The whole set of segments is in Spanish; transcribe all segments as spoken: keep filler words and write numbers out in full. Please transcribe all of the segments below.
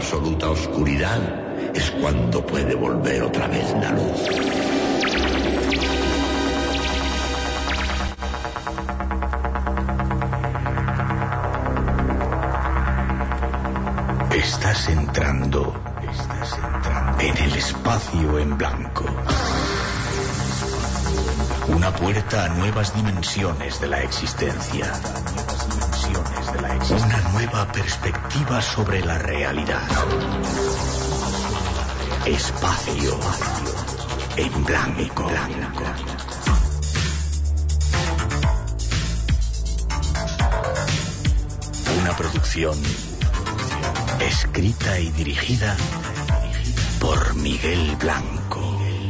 absoluta oscuridad es cuando puede volver otra vez la luz. Estás entrando, estás entrando en el espacio en blanco. Una puerta a nuevas dimensiones de la existencia. Una nueva perspectiva sobre la realidad. Espacio en blanco. Una producción escrita y dirigida por Miguel Blanco.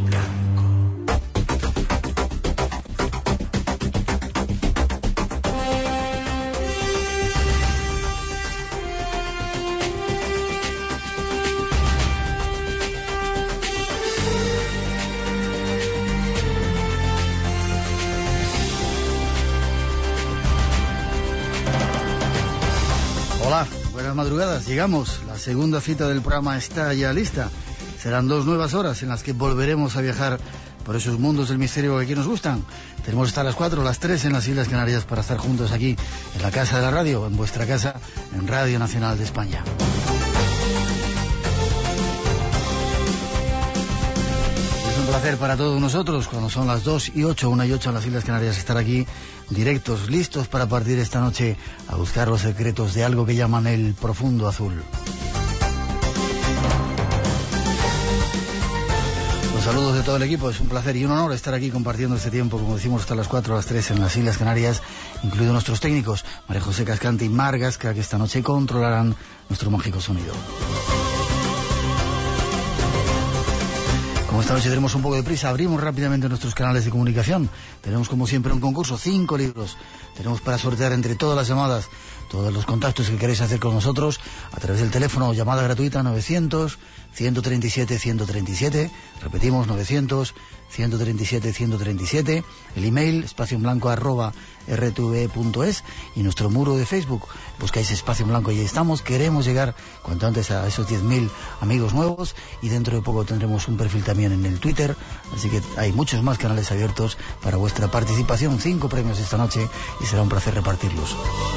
Hola, buenas madrugadas. Llegamos. La segunda cita del programa está ya lista. Serán dos nuevas horas en las que volveremos a viajar por esos mundos del misterio que aquí nos gustan. Tenemos hasta las cuatro, las tres en las Islas Canarias para estar juntos aquí en la Casa de la Radio, en vuestra casa, en Radio Nacional de España. Es un placer para todos nosotros, cuando son las dos y ocho, una y ocho en las Islas Canarias, estar aquí directos, listos para partir esta noche a buscar los secretos de algo que llaman el profundo azul. Los saludos de todo el equipo, es un placer y un honor estar aquí compartiendo este tiempo, como decimos, hasta las cuatro, a las tres en las Islas Canarias, incluidos nuestros técnicos, María José Cascante y Mar Gasca, que esta noche controlarán nuestro mágico sonido. Como esta noche tenemos un poco de prisa, abrimos rápidamente nuestros canales de comunicación. Tenemos como siempre un concurso, cinco libros. Tenemos para sortear entre todas las llamadas, todos los contactos que queréis hacer con nosotros, a través del teléfono, llamada gratuita novecientos, ciento treinta y siete, ciento treinta y siete. Repetimos, novecientos, ciento treinta y siete, ciento treinta y siete. El email, espacio en blanco arroba r t v punto es, y nuestro muro de Facebook. Buscáis Espacio en Blanco y ahí estamos. Queremos llegar cuanto antes a esos diez mil amigos nuevos, y dentro de poco tendremos un perfil también en el Twitter, así que hay muchos más canales abiertos para vuestra participación. Cinco premios esta noche y será un placer repartirlos.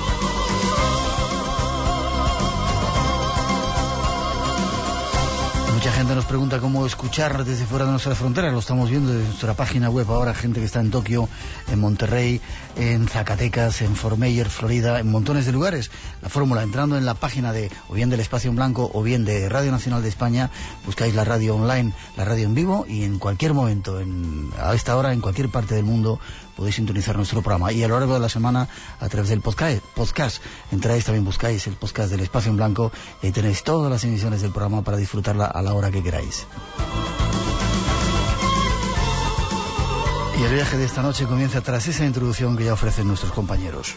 Mucha gente nos pregunta cómo escuchar desde fuera de nuestras fronteras. Lo estamos viendo desde nuestra página web ahora. Gente que está en Tokio, en Monterrey, en Zacatecas, en Fort Myers, Florida, en montones de lugares. La fórmula, entrando en la página de o bien del Espacio en Blanco o bien de Radio Nacional de España, buscáis la radio online, la radio en vivo, y en cualquier momento, en, a esta hora, en cualquier parte del mundo, podéis sintonizar nuestro programa. Y a lo largo de la semana, a través del podcast, podcast entráis, también buscáis el podcast del Espacio en Blanco, y ahí tenéis todas las emisiones del programa para disfrutarla a la hora que queráis. Y el viaje de esta noche comienza tras esa introducción que ya ofrecen nuestros compañeros.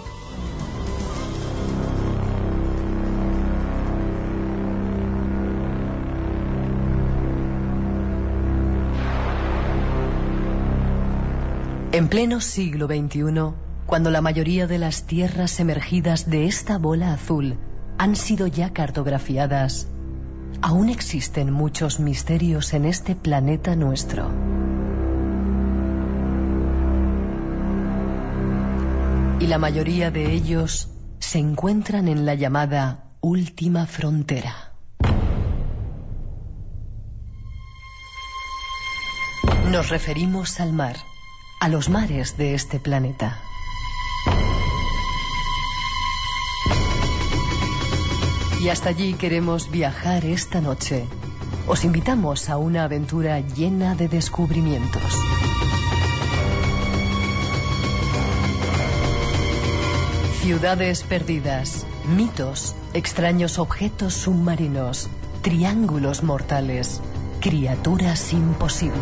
En pleno siglo veintiuno, cuando la mayoría de las tierras emergidas de esta bola azul han sido ya cartografiadas, aún existen muchos misterios en este planeta nuestro. Y la mayoría de ellos se encuentran en la llamada última frontera. Nos referimos al mar, a los mares de este planeta. Y hasta allí queremos viajar esta noche. Os invitamos a una aventura llena de descubrimientos. Ciudades perdidas, mitos, extraños objetos submarinos, triángulos mortales, criaturas imposibles.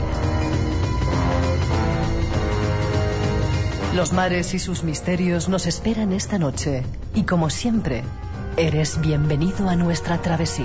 Los mares y sus misterios nos esperan esta noche, y como siempre, eres bienvenido a nuestra travesía.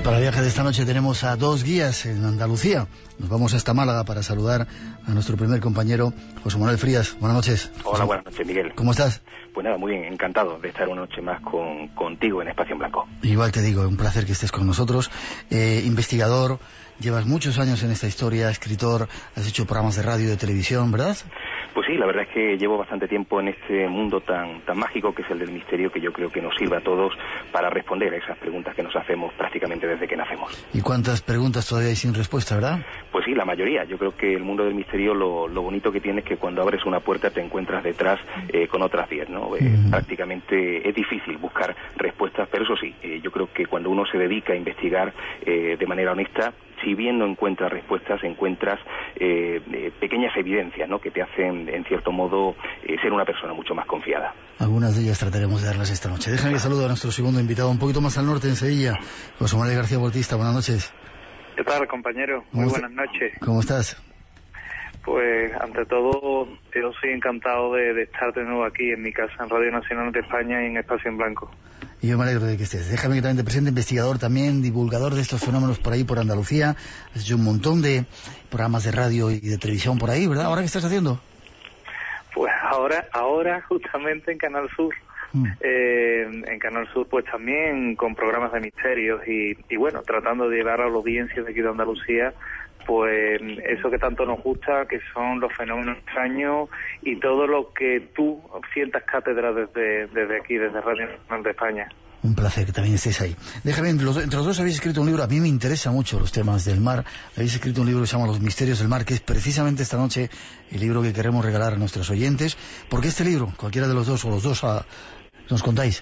para el viaje de esta noche tenemos a dos guías en Andalucía. Nos vamos hasta Málaga para saludar a nuestro primer compañero, José Manuel Frías. Buenas noches. Hola, José. Buenas noches, Miguel. ¿Cómo estás? Pues nada, muy bien, encantado de estar una noche más con, contigo en Espacio en Blanco. Igual te digo, un placer que estés con nosotros. Eh, investigador, llevas muchos años en esta historia, escritor, has hecho programas de radio y de televisión, ¿verdad? Pues sí, la verdad es que llevo bastante tiempo en este mundo tan tan mágico que es el del misterio, que yo creo que nos sirve a todos para responder a esas preguntas que nos hacemos prácticamente desde que nacemos. ¿Y cuántas preguntas todavía hay sin respuesta, verdad? Pues sí, la mayoría. Yo creo que el mundo del misterio lo, lo bonito que tiene es que cuando abres una puerta te encuentras detrás eh, con otras diez, ¿no? Eh, mm. Prácticamente es difícil buscar respuestas, pero eso sí, eh, yo creo que cuando uno se dedica a investigar eh, de manera honesta, si bien no encuentras respuestas, encuentras eh, eh, pequeñas evidencias, ¿no?, que te hacen, en cierto modo, eh, ser una persona mucho más confiada. Algunas de ellas trataremos de darlas esta noche. Déjame que saludo a nuestro segundo invitado, un poquito más al norte, en Sevilla, José Manuel García Bautista. Buenas noches. ¿Qué tal, compañero? Muy buenas noches. ¿Cómo estás? Pues, ante todo, yo soy encantado de, de estar de nuevo aquí en mi casa, en Radio Nacional de España y en Espacio en Blanco. Y yo me alegro de que estés. Déjame que también te presente, investigador también, divulgador de estos fenómenos por ahí, por Andalucía. Has hecho un montón de programas de radio y de televisión por ahí, ¿verdad? ¿Ahora qué estás haciendo? Pues ahora, ahora justamente en Canal Sur. Mm. Eh, en Canal Sur pues también con programas de misterios y, y bueno, tratando de llevar a la audiencia de aquí de Andalucía pues eso que tanto nos gusta, que son los fenómenos extraños y todo lo que tú sientas cátedra desde, desde aquí, desde Radio Nacional de España. Un placer que también estéis ahí. Déjame, entre los, entre los dos habéis escrito un libro, a mí me interesan mucho los temas del mar. Habéis escrito un libro que se llama Los Misterios del Mar, que es precisamente esta noche el libro que queremos regalar a nuestros oyentes. ¿Por qué este libro? Cualquiera de los dos o los dos a, nos contáis.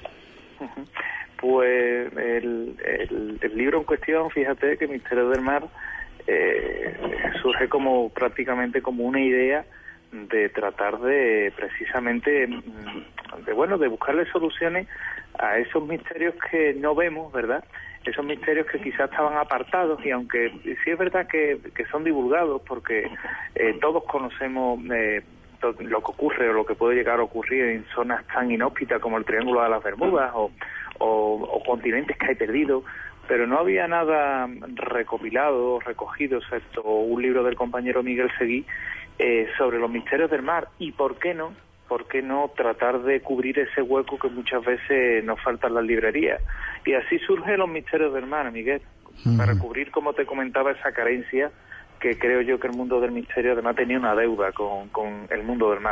Pues el, el, el libro en cuestión, fíjate que Misterios del Mar eh, surge como prácticamente como una idea de tratar de precisamente de bueno de buscarle soluciones a esos misterios que no vemos, ¿verdad? Esos misterios que quizás estaban apartados y aunque sí es verdad que, que son divulgados porque eh, todos conocemos eh, lo que ocurre o lo que puede llegar a ocurrir en zonas tan inhóspitas como el Triángulo de las Bermudas o, o, o continentes que hay perdidos, pero no había nada recopilado o recogido, excepto un libro del compañero Miguel Seguí eh, sobre los misterios del mar. ¿Y por qué no? ¿Por qué no tratar de cubrir ese hueco que muchas veces nos falta en las librerías? Y así surgen los misterios del mar, Miguel, mm. para cubrir, como te comentaba, esa carencia que creo yo que el mundo del misterio además tenía una deuda con, con el mundo del mar.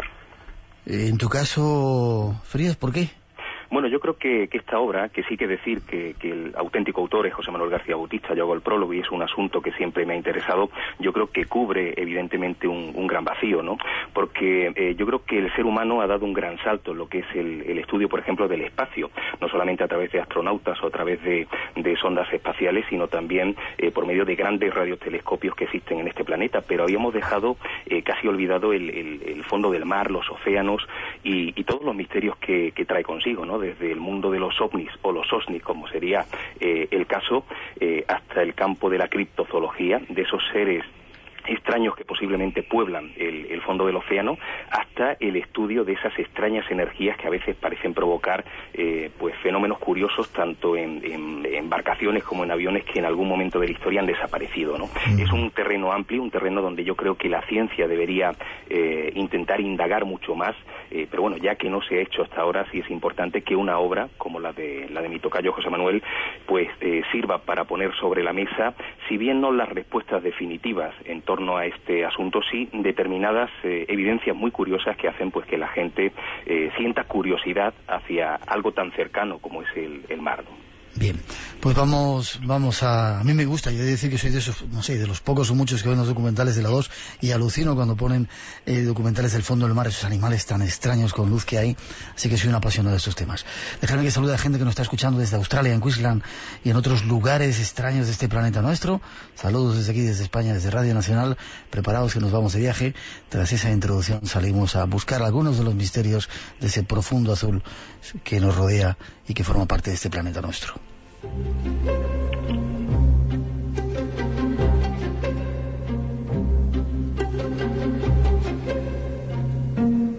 En tu caso, Frías, ¿por qué? Bueno, yo creo que, que esta obra, que sí que decir que, que el auténtico autor es José Manuel García Bautista, yo hago el prólogo y es un asunto que siempre me ha interesado, yo creo que cubre evidentemente un, un gran vacío, ¿no? Porque eh, yo creo que el ser humano ha dado un gran salto en lo que es el, el estudio, por ejemplo, del espacio, no solamente a través de astronautas o a través de, de sondas espaciales, sino también eh, por medio de grandes radiotelescopios que existen en este planeta, pero habíamos dejado eh, casi olvidado el, el, el fondo del mar, los océanos y, y todos los misterios que, que trae consigo, ¿no? Desde el mundo de los ovnis o los osnis, como sería eh, el caso, eh, hasta el campo de la criptozoología, de esos seres extraños que posiblemente pueblan el, el fondo del océano, hasta el estudio de esas extrañas energías que a veces parecen provocar eh, pues fenómenos curiosos tanto en, en, en embarcaciones como en aviones que en algún momento de la historia han desaparecido, ¿no? Mm. Es un terreno amplio, un terreno donde yo creo que la ciencia debería eh, intentar indagar mucho más, eh, pero bueno, ya que no se ha hecho hasta ahora, sí es importante que una obra como la de la de mi tocayo José Manuel pues eh, sirva para poner sobre la mesa, si bien no las respuestas definitivas en torno a este asunto, sí determinadas eh, evidencias muy curiosas que hacen pues que la gente eh, sienta curiosidad hacia algo tan cercano como es el, el mar, ¿no? Bien, pues vamos vamos a... A mí me gusta, yo he de decir que soy de esos, no sé, de los pocos o muchos que ven los documentales de la dos y alucino cuando ponen eh, documentales del fondo del mar, esos animales tan extraños con luz que hay, así que soy un apasionado de estos temas. Déjame que salude a gente que nos está escuchando desde Australia, en Queensland y en otros lugares extraños de este planeta nuestro. Saludos desde aquí, desde España, desde Radio Nacional, preparados que nos vamos de viaje. Tras esa introducción salimos a buscar algunos de los misterios de ese profundo azul que nos rodea y que forma parte de este planeta nuestro.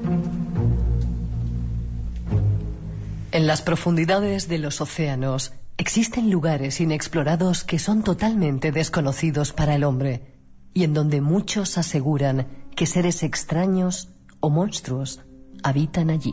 En las profundidades de los océanos Existen lugares inexplorados que son totalmente desconocidos para el hombre y en donde muchos aseguran que seres extraños o monstruos habitan allí.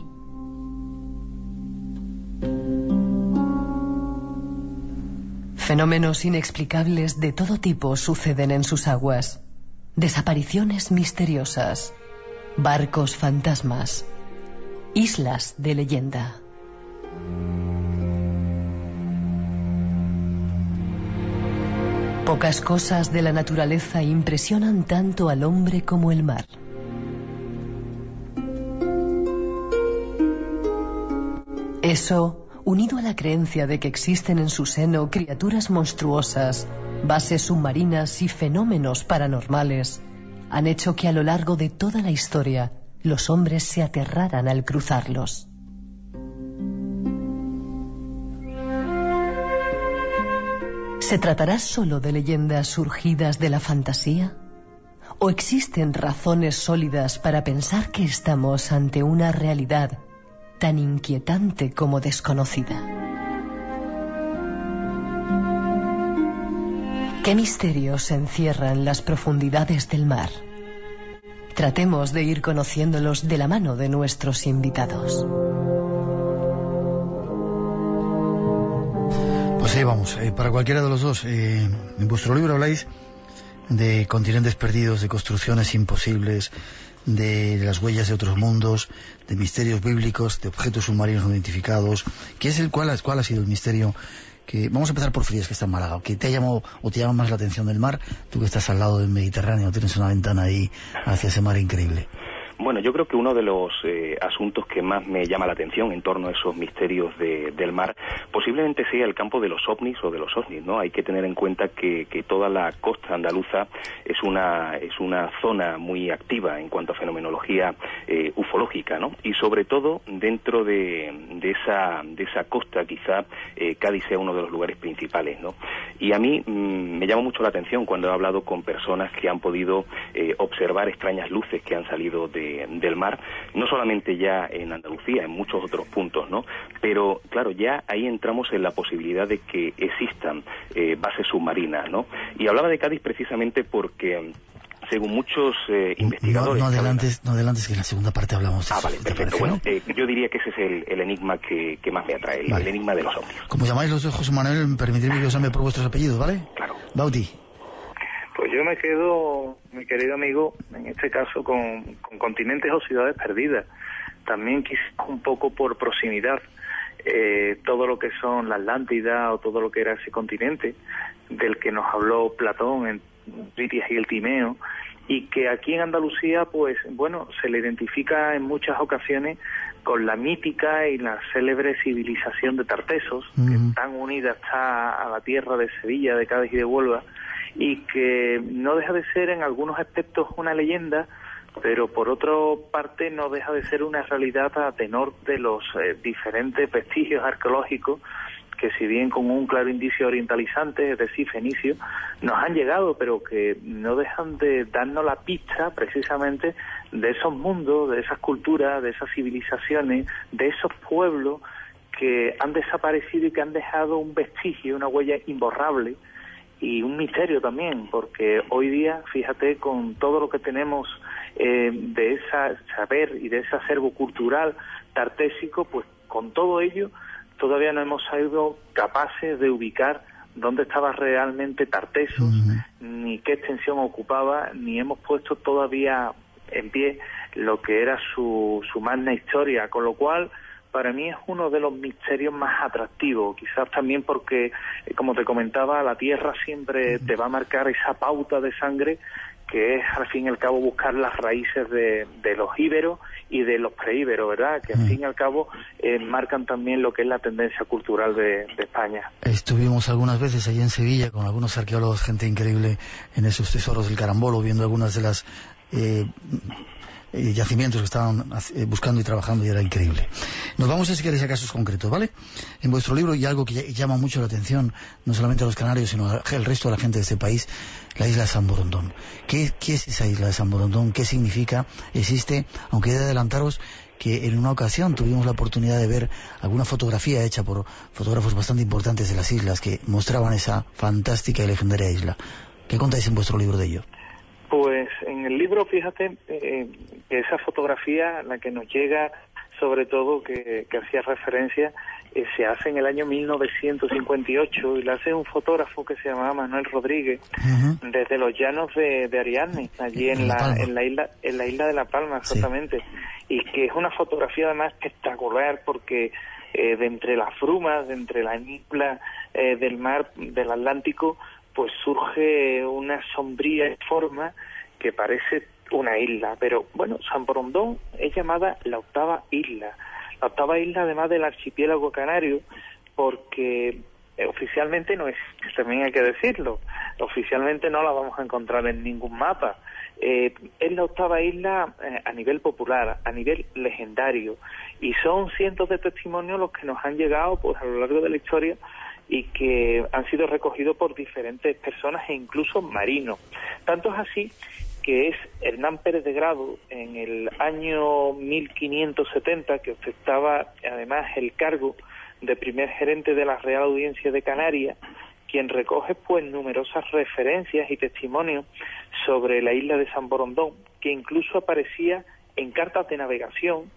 Fenómenos inexplicables de todo tipo suceden en sus aguas. Desapariciones misteriosas, barcos fantasmas, islas de leyenda. Pocas cosas de la naturaleza impresionan tanto al hombre como el mar. Eso, unido a la creencia de que existen en su seno criaturas monstruosas, bases submarinas y fenómenos paranormales, han hecho que a lo largo de toda la historia los hombres se aterraran al cruzarlos. ¿Se tratará solo de leyendas surgidas de la fantasía? ¿O existen razones sólidas para pensar que estamos ante una realidad tan inquietante como desconocida? ¿Qué misterios se encierran en las profundidades del mar? Tratemos de ir conociéndolos de la mano de nuestros invitados. Pues ahí vamos, eh, para cualquiera de los dos. Eh, en vuestro libro habláis de continentes perdidos, de construcciones imposibles, de las huellas de otros mundos, de misterios bíblicos, de objetos submarinos no identificados. ¿Qué es el cuál, cuál ha sido el misterio que... Vamos a empezar por Frías, que está en Málaga, que te ha llamado o te llama más la atención del mar? Tú que estás al lado del Mediterráneo, tienes una ventana ahí hacia ese mar increíble. Bueno, yo creo que uno de los eh, asuntos que más me llama la atención en torno a esos misterios de, del mar posiblemente sea el campo de los ovnis o de los ovnis, ¿no? Hay que tener en cuenta que, que toda la costa andaluza es una es una zona muy activa en cuanto a fenomenología eh, ufológica, ¿no? Y sobre todo dentro de, de esa de esa costa quizá eh, Cádiz sea uno de los lugares principales, ¿no? Y a mí mmm, me llama mucho la atención cuando he hablado con personas que han podido eh, observar extrañas luces que han salido de del mar, no solamente ya en Andalucía, en muchos otros puntos, ¿no? Pero, claro, ya ahí entramos en la posibilidad de que existan eh, bases submarinas, ¿no? Y hablaba de Cádiz precisamente porque, según muchos eh, investigadores... No, no adelantes, no adelantes, que en la segunda parte hablamos de Ah, eso. vale, perfecto. Bueno, eh, yo diría que ese es el, el enigma que, que más me atrae, el, vale. el enigma de los ovnis. Como llamáis los de José Manuel, permitidme que os llame por vuestros apellidos, ¿vale? Claro. Bauti. Pues yo me quedo, mi querido amigo, en este caso con, con continentes o ciudades perdidas. También quizás un poco por proximidad, eh, todo lo que son la Atlántida o todo lo que era ese continente del que nos habló Platón en Critias y el Timeo, y que aquí en Andalucía, pues bueno, se le identifica en muchas ocasiones con la mítica y la célebre civilización de Tartesos, uh-huh. que tan unida está a la tierra de Sevilla, de Cádiz y de Huelva, y que no deja de ser en algunos aspectos una leyenda, pero por otra parte no deja de ser una realidad a tenor de los eh, diferentes vestigios arqueológicos que, si bien con un claro indicio orientalizante, es decir, fenicio, nos han llegado, pero que no dejan de darnos la pista precisamente de esos mundos, de esas culturas, de esas civilizaciones, de esos pueblos que han desaparecido y que han dejado un vestigio, una huella imborrable, y un misterio también, porque hoy día, fíjate, con todo lo que tenemos eh, de ese saber y de ese acervo cultural tartésico, pues con todo ello todavía no hemos sido capaces de ubicar dónde estaba realmente Tartesos, uh-huh. ni qué extensión ocupaba, ni hemos puesto todavía en pie lo que era su, su magna historia, con lo cual para mí es uno de los misterios más atractivos, quizás también porque, como te comentaba, la tierra siempre te va a marcar esa pauta de sangre que es, al fin y al cabo, buscar las raíces de, de los íberos y de los preíberos, ¿verdad? Que, al fin y al cabo, eh, marcan también lo que es la tendencia cultural de, de España. Estuvimos algunas veces allí en Sevilla con algunos arqueólogos, gente increíble, en esos tesoros del Carambolo, viendo algunas de las... Eh, Eh, yacimientos que estaban eh, buscando y trabajando, y era increíble. Nos vamos, si queréis, a casos concretos, ¿vale? En vuestro libro, y algo que llama mucho la atención, no solamente a los canarios, sino al resto de la gente de este país, la isla de San Borondón. ¿Qué, qué es esa isla de San Borondón? ¿Qué significa? ¿Existe? Aunque he de adelantaros que en una ocasión tuvimos la oportunidad de ver alguna fotografía hecha por fotógrafos bastante importantes de las islas que mostraban esa fantástica y legendaria isla. ¿Qué contáis en vuestro libro de ello? Pues en el libro, fíjate, eh, que esa fotografía, la que nos llega, sobre todo, que, que hacía referencia, eh, se hace en el año mil novecientos cincuenta y ocho y la hace un fotógrafo que se llamaba Manuel Rodríguez, uh-huh. desde los llanos de, de Ariadne, allí en, en, la, la en la isla en la isla de La Palma, exactamente, sí. Y que es una fotografía además espectacular porque eh, de entre las brumas, de entre la niebla eh, del mar del Atlántico, pues surge una sombría forma que parece una isla, pero bueno, San Borondón es llamada la octava isla, la octava isla además del archipiélago canario, porque eh, oficialmente no es, también hay que decirlo, oficialmente no la vamos a encontrar en ningún mapa, eh, es la octava isla eh, a nivel popular, a nivel legendario, y son cientos de testimonios los que nos han llegado pues a lo largo de la historia y que han sido recogidos por diferentes personas e incluso marinos. Tanto es así que es Hernán Pérez de Grado, en el año mil quinientos setenta, que ostentaba además el cargo de primer gerente de la Real Audiencia de Canarias, quien recoge pues numerosas referencias y testimonios sobre la isla de San Borondón, que incluso aparecía en cartas de navegación.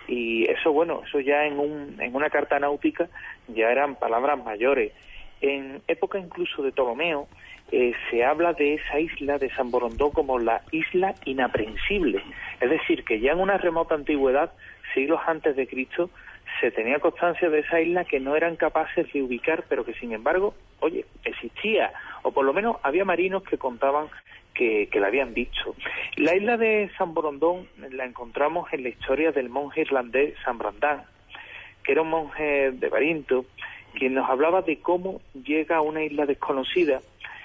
Y eso, bueno, eso ya en, un, en una carta náutica ya eran palabras mayores. En época incluso de Ptolomeo eh, se habla de esa isla de San Borondón como la isla inaprensible. Es decir, que ya en una remota antigüedad, siglos antes de Cristo, se tenía constancia de esa isla que no eran capaces de ubicar, pero que sin embargo, oye, existía, o por lo menos había marinos que contaban que, que la habían visto. La isla de San Borondón la encontramos en la historia del monje irlandés San Brandán, que era un monje de Barinto, quien nos hablaba de cómo llega a una isla desconocida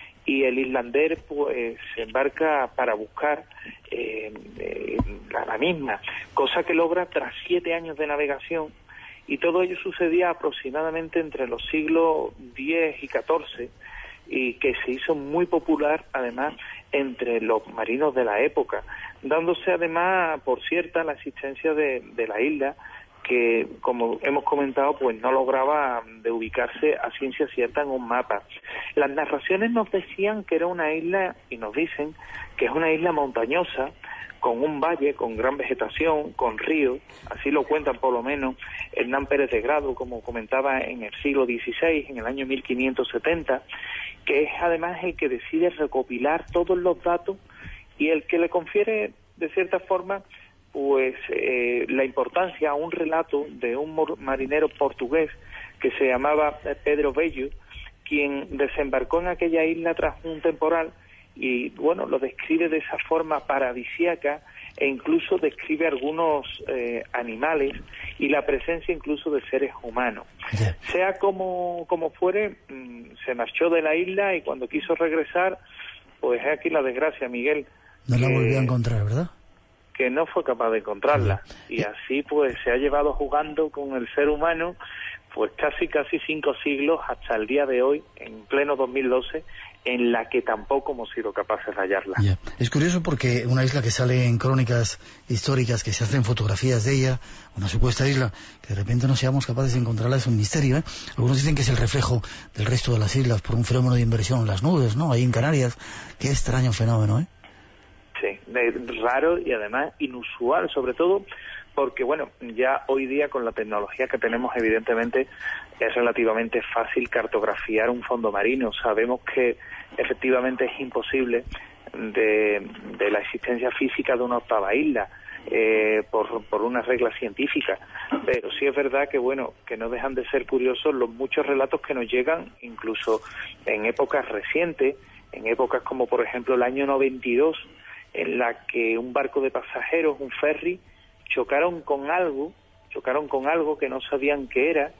y el islandés pues se embarca para buscar eh, eh, la, la misma, cosa que logra tras siete años de navegación, y todo ello sucedía aproximadamente entre los siglos diez y catorce, y que se hizo muy popular además entre los marinos de la época, dándose además por cierta la existencia de, de la isla, que como hemos comentado pues no lograba de ubicarse a ciencia cierta en un mapa. Las narraciones nos decían que era una isla, y nos dicen que es una isla montañosa, con un valle, con gran vegetación, con ríos, así lo cuentan por lo menos Hernán Pérez de Grado, como comentaba en el siglo dieciséis, en el año mil quinientos setenta, que es además el que decide recopilar todos los datos y el que le confiere de cierta forma pues eh, la importancia a un relato de un marinero portugués que se llamaba Pedro Bello, quien desembarcó en aquella isla tras un temporal y bueno, lo describe de esa forma paradisíaca e incluso describe algunos eh, animales y la presencia incluso de seres humanos. Yeah. Sea como, como fuere, mmm, se marchó de la isla y cuando quiso regresar, pues es aquí la desgracia, Miguel. No la volvió a encontrar, ¿verdad? Que no fue capaz de encontrarla. Y así pues se ha llevado jugando con el ser humano pues casi casi cinco siglos hasta el día de hoy, en pleno dos mil doce, en la que tampoco hemos sido capaces de hallarla. Yeah. Es curioso porque una isla que sale en crónicas históricas, que se hacen fotografías de ella, una supuesta isla, que de repente no seamos capaces de encontrarla, es un misterio, ¿eh? Algunos dicen que es el reflejo del resto de las islas por un fenómeno de inversión en las nubes, ¿no? Ahí en Canarias. Qué extraño fenómeno, ¿eh? Sí, raro y además inusual, sobre todo porque, bueno, ya hoy día con la tecnología que tenemos, evidentemente, es relativamente fácil cartografiar un fondo marino. Sabemos que efectivamente es imposible de, de la existencia física de una octava isla, eh, por, por una regla científica, pero sí es verdad que, bueno, que no dejan de ser curiosos los muchos relatos que nos llegan, incluso en épocas recientes, en épocas como, por ejemplo, el año noventa y dos, en la que un barco de pasajeros, un ferry, chocaron con algo, chocaron con algo que no sabían qué era,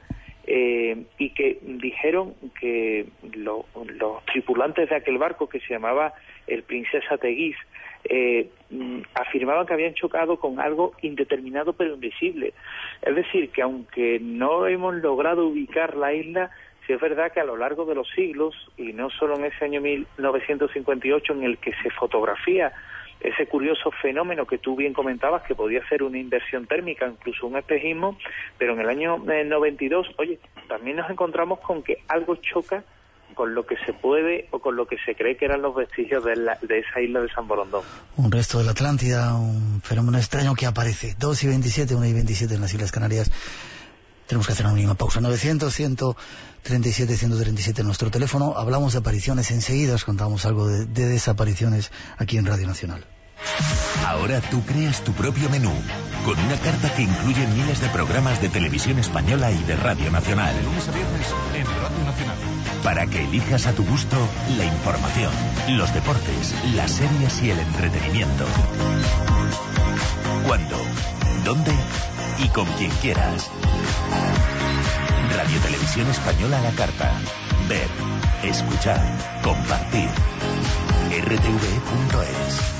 eh, y que dijeron que lo, los tripulantes de aquel barco, que se llamaba el Princesa Teguís, eh, afirmaban que habían chocado con algo indeterminado pero invisible. Es decir, que aunque no hemos logrado ubicar la isla, sí es verdad que a lo largo de los siglos, y no solo en ese año mil novecientos cincuenta y ocho en el que se fotografía ese curioso fenómeno que tú bien comentabas, que podía ser una inversión térmica, incluso un espejismo, pero en el año eh, noventa y dos, oye, también nos encontramos con que algo choca con lo que se puede o con lo que se cree que eran los vestigios de, la, de esa isla de San Borondón. Un resto de la Atlántida, un fenómeno extraño que aparece. dos y veintisiete, una y veintisiete en las Islas Canarias. Tenemos que hacer una mínima pausa. novecientos, ciento treinta y siete, ciento treinta y siete en nuestro teléfono. Hablamos de apariciones enseguida, os contamos algo de, de desapariciones aquí en Radio Nacional. Ahora tú creas tu propio menú, con una carta que incluye miles de programas de televisión española y de Radio Nacional. De lunes a viernes en Radio Nacional. Para que elijas a tu gusto la información, los deportes, las series y el entretenimiento. ¿Cuándo? ¿Dónde? Y con quien quieras. Radio Televisión Española a la carta. Ver, escuchar, compartir. R T V punto es.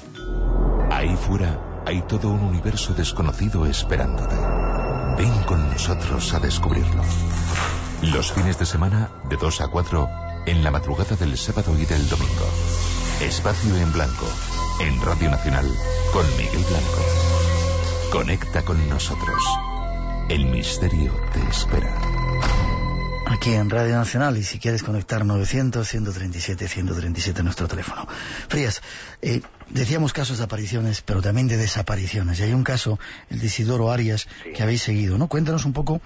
Ahí fuera hay todo un universo desconocido esperándote. Ven con nosotros a descubrirlo. Los fines de semana, de dos a cuatro, en la madrugada del sábado y del domingo. Espacio en Blanco, en Radio Nacional, con Miguel Blanco. Conecta con nosotros. El misterio te espera. Aquí en Radio Nacional, y si quieres conectar, novecientos, ciento treinta y siete, ciento treinta y siete nuestro teléfono. Frías, eh, decíamos casos de apariciones, pero también de desapariciones. Y hay un caso, el de Isidoro Arias, sí, que habéis seguido, ¿no? Cuéntanos un poco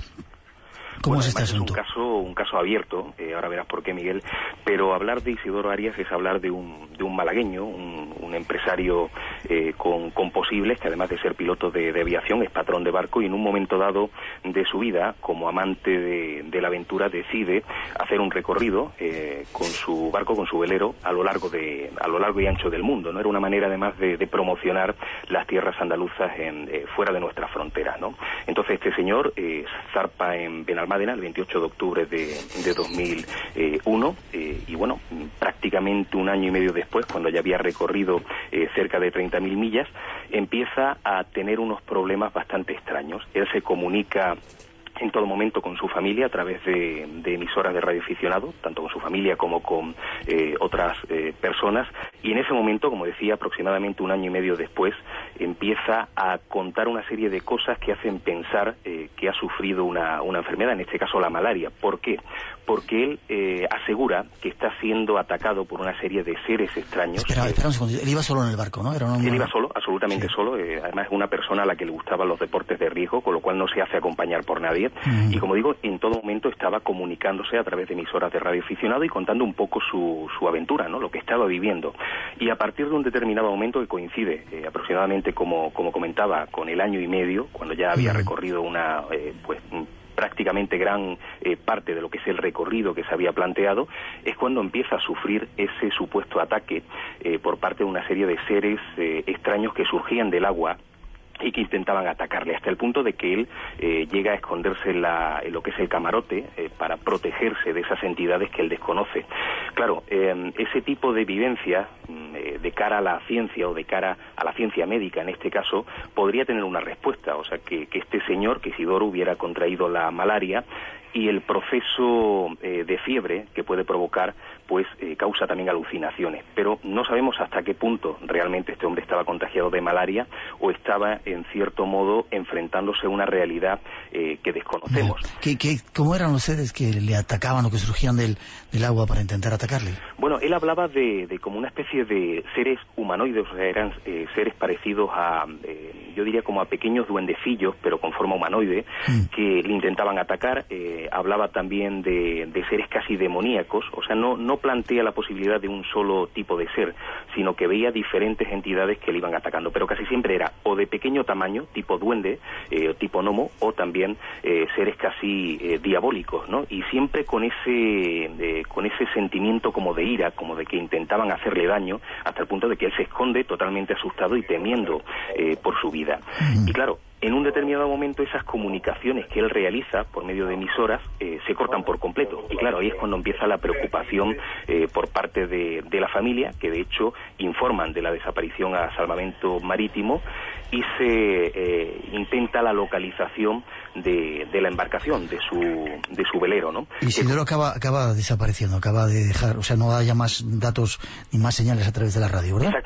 cómo bueno, es este asunto. Es un caso, un caso abierto, eh, ahora verás por qué, Miguel, pero hablar de Isidoro Arias es hablar de un, de un malagueño, un, un empresario eh, con, con posibles, que además de ser piloto de, de aviación, es patrón de barco, y en un momento dado de su vida, como amante de, de la aventura, decide hacer un recorrido eh, con su barco, con su velero, a lo largo de a lo largo y ancho del mundo, ¿no? Era una manera además de, de promocionar las tierras andaluzas en, eh, fuera de nuestras fronteras, ¿no? Entonces este señor eh, zarpa en Benalmádena el veintiocho de octubre de, de dos mil uno eh, y bueno, prácticamente un año y medio después, cuando ya había recorrido eh, cerca de treinta mil millas, empieza a tener unos problemas bastante extraños. Él se comunica en todo momento con su familia a través de, de emisoras de radioaficionado, tanto con su familia como con eh, otras eh, personas, y en ese momento, como decía, aproximadamente un año y medio después, empieza a contar una serie de cosas que hacen pensar eh, que ha sufrido una, una enfermedad, en este caso la malaria. ¿Por qué? Porque él eh, asegura que está siendo atacado por una serie de seres extraños. Espera, eh, espera un segundo, él iba solo en el barco, ¿no? Era una... Él iba solo, absolutamente sí. solo, eh, además es una persona a la que le gustaban los deportes de riesgo, con lo cual no se hace acompañar por nadie, mm. y como digo, en todo momento estaba comunicándose a través de emisoras de radioaficionado y contando un poco su, su aventura, ¿no? Lo que estaba viviendo. Y a partir de un determinado momento que coincide eh, aproximadamente, como, como comentaba, con el año y medio, cuando ya había mm. recorrido una, eh, pues... prácticamente gran eh, parte de lo que es el recorrido que se había planteado, es cuando empieza a sufrir ese supuesto ataque eh, por parte de una serie de seres eh, extraños que surgían del agua y que intentaban atacarle, hasta el punto de que él eh, llega a esconderse en, la, en lo que es el camarote eh, para protegerse de esas entidades que él desconoce. Claro, eh, ese tipo de vivencia eh, de cara a la ciencia o de cara a la ciencia médica, en este caso, podría tener una respuesta, o sea, que, que este señor, que Isidoro, hubiera contraído la malaria, y el proceso eh, de fiebre que puede provocar, pues eh, causa también alucinaciones. Pero no sabemos hasta qué punto realmente este hombre estaba contagiado de malaria o estaba, en cierto modo, enfrentándose a una realidad eh, que desconocemos. ¿Qué, qué, ¿Cómo eran los seres que le atacaban o que surgían del, del agua para intentar atacarle? Bueno, él hablaba de, de como una especie de seres humanoides, o sea, eran eh, seres parecidos a, eh, yo diría como a pequeños duendecillos, pero con forma humanoide, mm. que le intentaban atacar. Eh, hablaba también de, de seres casi demoníacos, o sea, no, no plantea la posibilidad de un solo tipo de ser, sino que veía diferentes entidades que le iban atacando, pero casi siempre era o de pequeño tamaño, tipo duende, eh, tipo gnomo, o también eh, seres casi eh, diabólicos, ¿no? Y siempre con ese, eh, con ese sentimiento como de ira, como de que intentaban hacerle daño, hasta el punto de que él se esconde totalmente asustado y temiendo eh, por su vida. Y claro, en un determinado momento esas comunicaciones que él realiza por medio de emisoras eh, se cortan por completo, y claro, ahí es cuando empieza la preocupación eh, por parte de, de la familia, que de hecho informan de la desaparición a Salvamento Marítimo, y se eh, intenta la localización de, de la embarcación, de su de su velero, ¿no? Y Isidoro acaba, acaba desapareciendo, acaba de dejar, o sea, no haya más datos ni más señales a través de la radio, ¿verdad? Exactamente. Él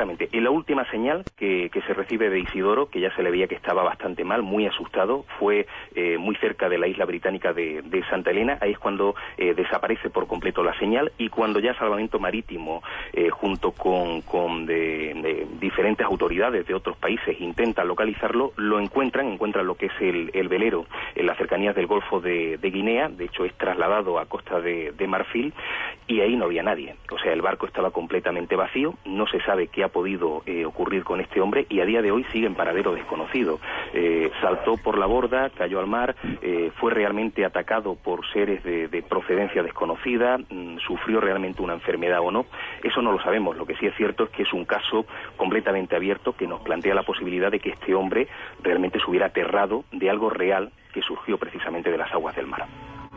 la última señal que, que se recibe de Isidoro, que ya se le veía que estaba bastante mal, muy asustado, fue eh, muy cerca de la isla británica de, de Santa Elena. Ahí es cuando eh, desaparece por completo la señal, y cuando ya Salvamento Marítimo, eh, junto con, con de, de diferentes autoridades de otros países, intentan localizarlo, lo encuentran, encuentran lo que es el, el velero en las cercanías del Golfo de, de Guinea. De hecho, es trasladado a Costa de, de Marfil, y ahí no había nadie. O sea, el barco estaba completamente vacío, no se sabe qué ha podido eh, ocurrir con este hombre, y a día de hoy sigue en paradero desconocido. Eh, saltó por la borda, cayó al mar, eh, fue realmente atacado por seres de, de procedencia desconocida, mmm, sufrió realmente una enfermedad o no, eso no lo sabemos. Lo que sí es cierto es que es un caso completamente abierto que nos plantea la posibilidad de que este hombre realmente se hubiera aterrado de algo real que surgió precisamente de las aguas del mar.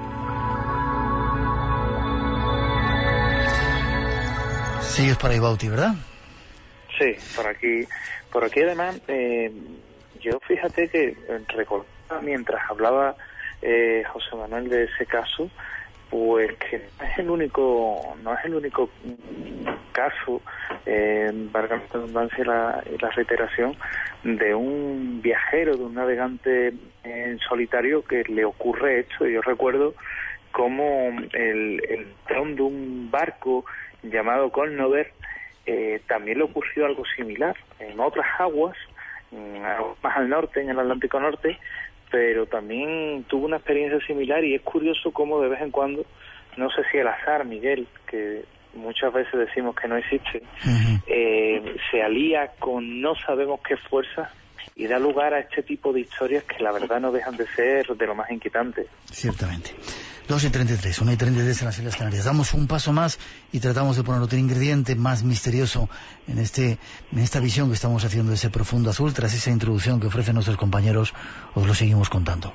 Sigues por ahí, Bauti, ¿verdad? Sí, por aquí, por aquí además, eh, yo fíjate que recordaba mientras hablaba eh, José Manuel de ese caso, pues que no es el único, no es el único caso, eh, valga la redundancia y la, y la reiteración, de un viajero, de un navegante en solitario que le ocurre esto. Yo recuerdo cómo el, el patrón de un barco llamado Colnover, eh, también le ocurrió algo similar en otras aguas, más al norte, en el Atlántico Norte, pero también tuvo una experiencia similar. Y es curioso cómo de vez en cuando, no sé si el azar, Miguel, que muchas veces decimos que no existe, uh-huh. eh, se alía con no sabemos qué fuerzas y da lugar a este tipo de historias que la verdad no dejan de ser de lo más inquietante. Ciertamente. dos y treinta y tres, una y treinta y tres en las Islas Canarias. Damos un paso más y tratamos de poner otro ingrediente más misterioso en este en esta visión que estamos haciendo de ese profundo azul. Tras esa introducción que ofrecen nuestros compañeros, os lo seguimos contando.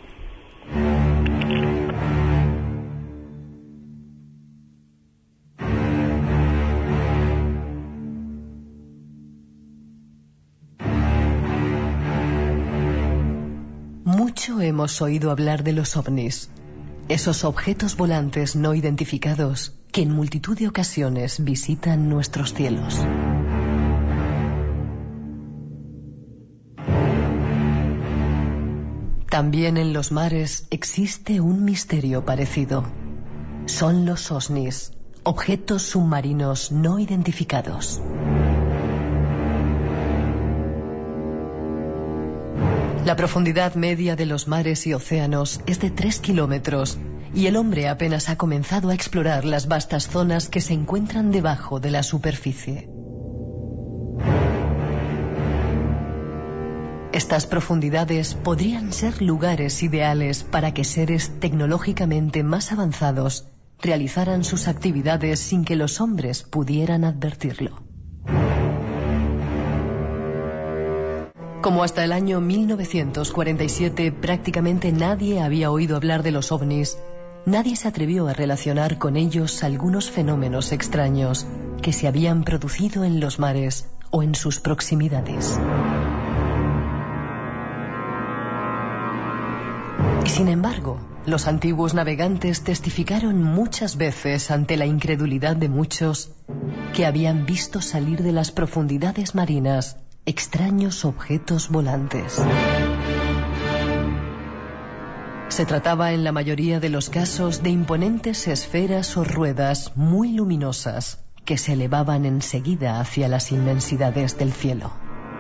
Mucho hemos oído hablar de los ovnis. Esos objetos volantes no identificados que en multitud de ocasiones visitan nuestros cielos. También en los mares existe un misterio parecido. Son los OSNIs, objetos submarinos no identificados. La profundidad media de los mares y océanos es de tres kilómetros y el hombre apenas ha comenzado a explorar las vastas zonas que se encuentran debajo de la superficie. Estas profundidades podrían ser lugares ideales para que seres tecnológicamente más avanzados realizaran sus actividades sin que los hombres pudieran advertirlo. Como hasta el año mil novecientos cuarenta y siete prácticamente nadie había oído hablar de los ovnis, nadie se atrevió a relacionar con ellos algunos fenómenos extraños que se habían producido en los mares o en sus proximidades. Y sin embargo, los antiguos navegantes testificaron muchas veces ante la incredulidad de muchos que habían visto salir de las profundidades marinas extraños objetos volantes. Se trataba en la mayoría de los casos de imponentes esferas o ruedas muy luminosas que se elevaban enseguida hacia las inmensidades del cielo.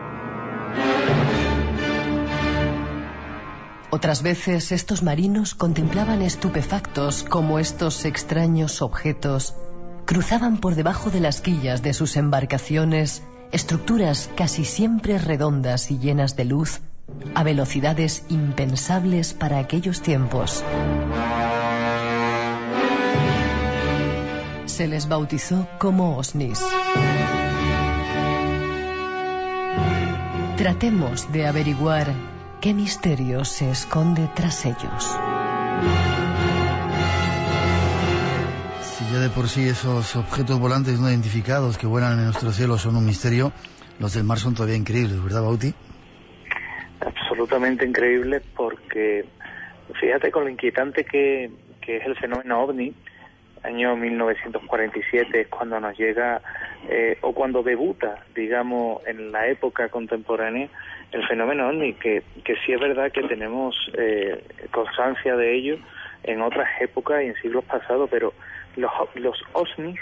Otras veces estos marinos contemplaban estupefactos cómo estos extraños objetos cruzaban por debajo de las quillas de sus embarcaciones estructuras casi siempre redondas y llenas de luz, a velocidades impensables para aquellos tiempos. Se les bautizó como OSNIs. Tratemos de averiguar qué misterio se esconde tras ellos. Ya de por sí esos objetos volantes no identificados que vuelan en nuestro cielo son un misterio, los del mar son todavía increíbles, ¿verdad, Bauti? Absolutamente increíbles, porque fíjate con lo inquietante que, que es el fenómeno OVNI. Año mil novecientos cuarenta y siete es cuando nos llega eh, o cuando debuta, digamos, en la época contemporánea, el fenómeno ovni, que, que sí es verdad que tenemos eh, constancia de ello en otras épocas y en siglos pasados, pero los, los ovnis,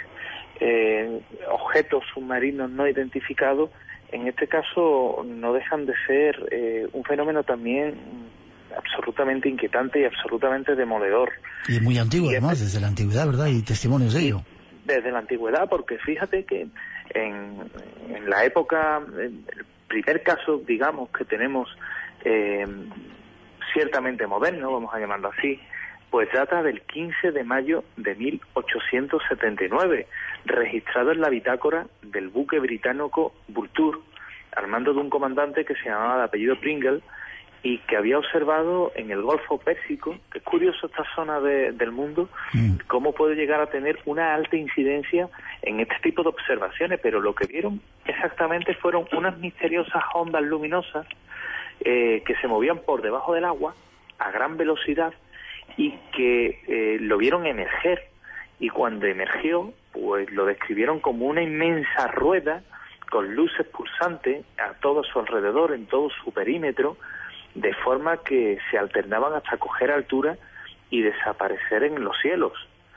eh, objetos submarinos no identificados, en este caso no dejan de ser eh, un fenómeno también absolutamente inquietante y absolutamente demoledor. Y muy antiguo, y además, este, desde la antigüedad, ¿verdad? Y testimonios de ello. Desde la antigüedad, porque fíjate que en, en la época, el primer caso, digamos, que tenemos eh, ciertamente moderno, vamos a llamarlo así, pues data del quince de mayo de mil ochocientos setenta y nueve, registrado en la bitácora del buque británico Vulture, al mando de un comandante que se llamaba de apellido Pringle, y que había observado en el Golfo Pérsico, que es curioso esta zona de, del mundo, mm. cómo puede llegar a tener una alta incidencia en este tipo de observaciones, pero lo que vieron exactamente fueron unas misteriosas ondas luminosas eh, que se movían por debajo del agua a gran velocidad y que eh, lo vieron emerger, y cuando emergió, pues lo describieron como una inmensa rueda con luces pulsantes a todo su alrededor, en todo su perímetro, de forma que se alternaban hasta coger altura y desaparecer en los cielos.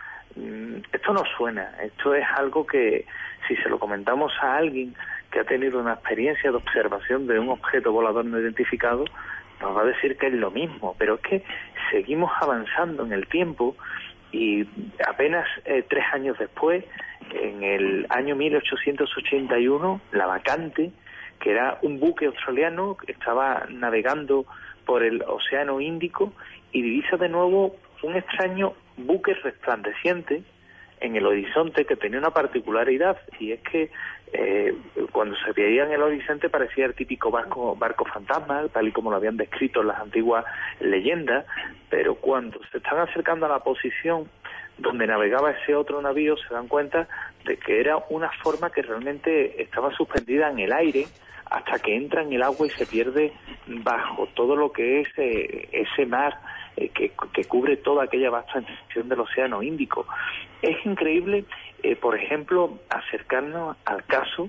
Esto no suena, esto es algo que si se lo comentamos a alguien que ha tenido una experiencia de observación de un objeto volador no identificado, nos va a decir que es lo mismo, pero es que seguimos avanzando en el tiempo y apenas eh, tres años después, en el año mil ochocientos ochenta y uno, la Vacante, que era un buque australiano que estaba navegando por el Océano Índico y divisa de nuevo un extraño buque resplandeciente en el horizonte que tenía una particularidad, y es que eh, cuando se veía en el horizonte parecía el típico barco barco fantasma, tal y como lo habían descrito en las antiguas leyendas, pero cuando se están acercando a la posición donde navegaba ese otro navío se dan cuenta de que era una forma que realmente estaba suspendida en el aire hasta que entra en el agua y se pierde bajo todo lo que es eh, ese mar eh, que, que cubre toda aquella vasta extensión del Océano Índico. Es increíble, eh, por ejemplo, acercarnos al caso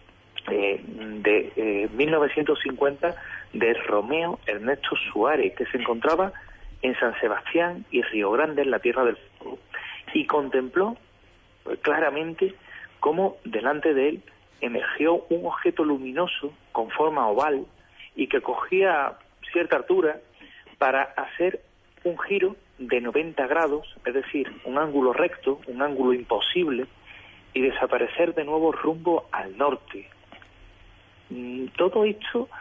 eh, de eh, mil novecientos cincuenta de Romeo Ernesto Suárez, que se encontraba en San Sebastián y Río Grande, en la Tierra del Fuego, y contempló pues, claramente cómo delante de él emergió un objeto luminoso con forma oval y que cogía cierta altura para hacer un giro de noventa grados, es decir, un ángulo recto, un ángulo imposible, y desaparecer de nuevo rumbo al norte. Todo esto,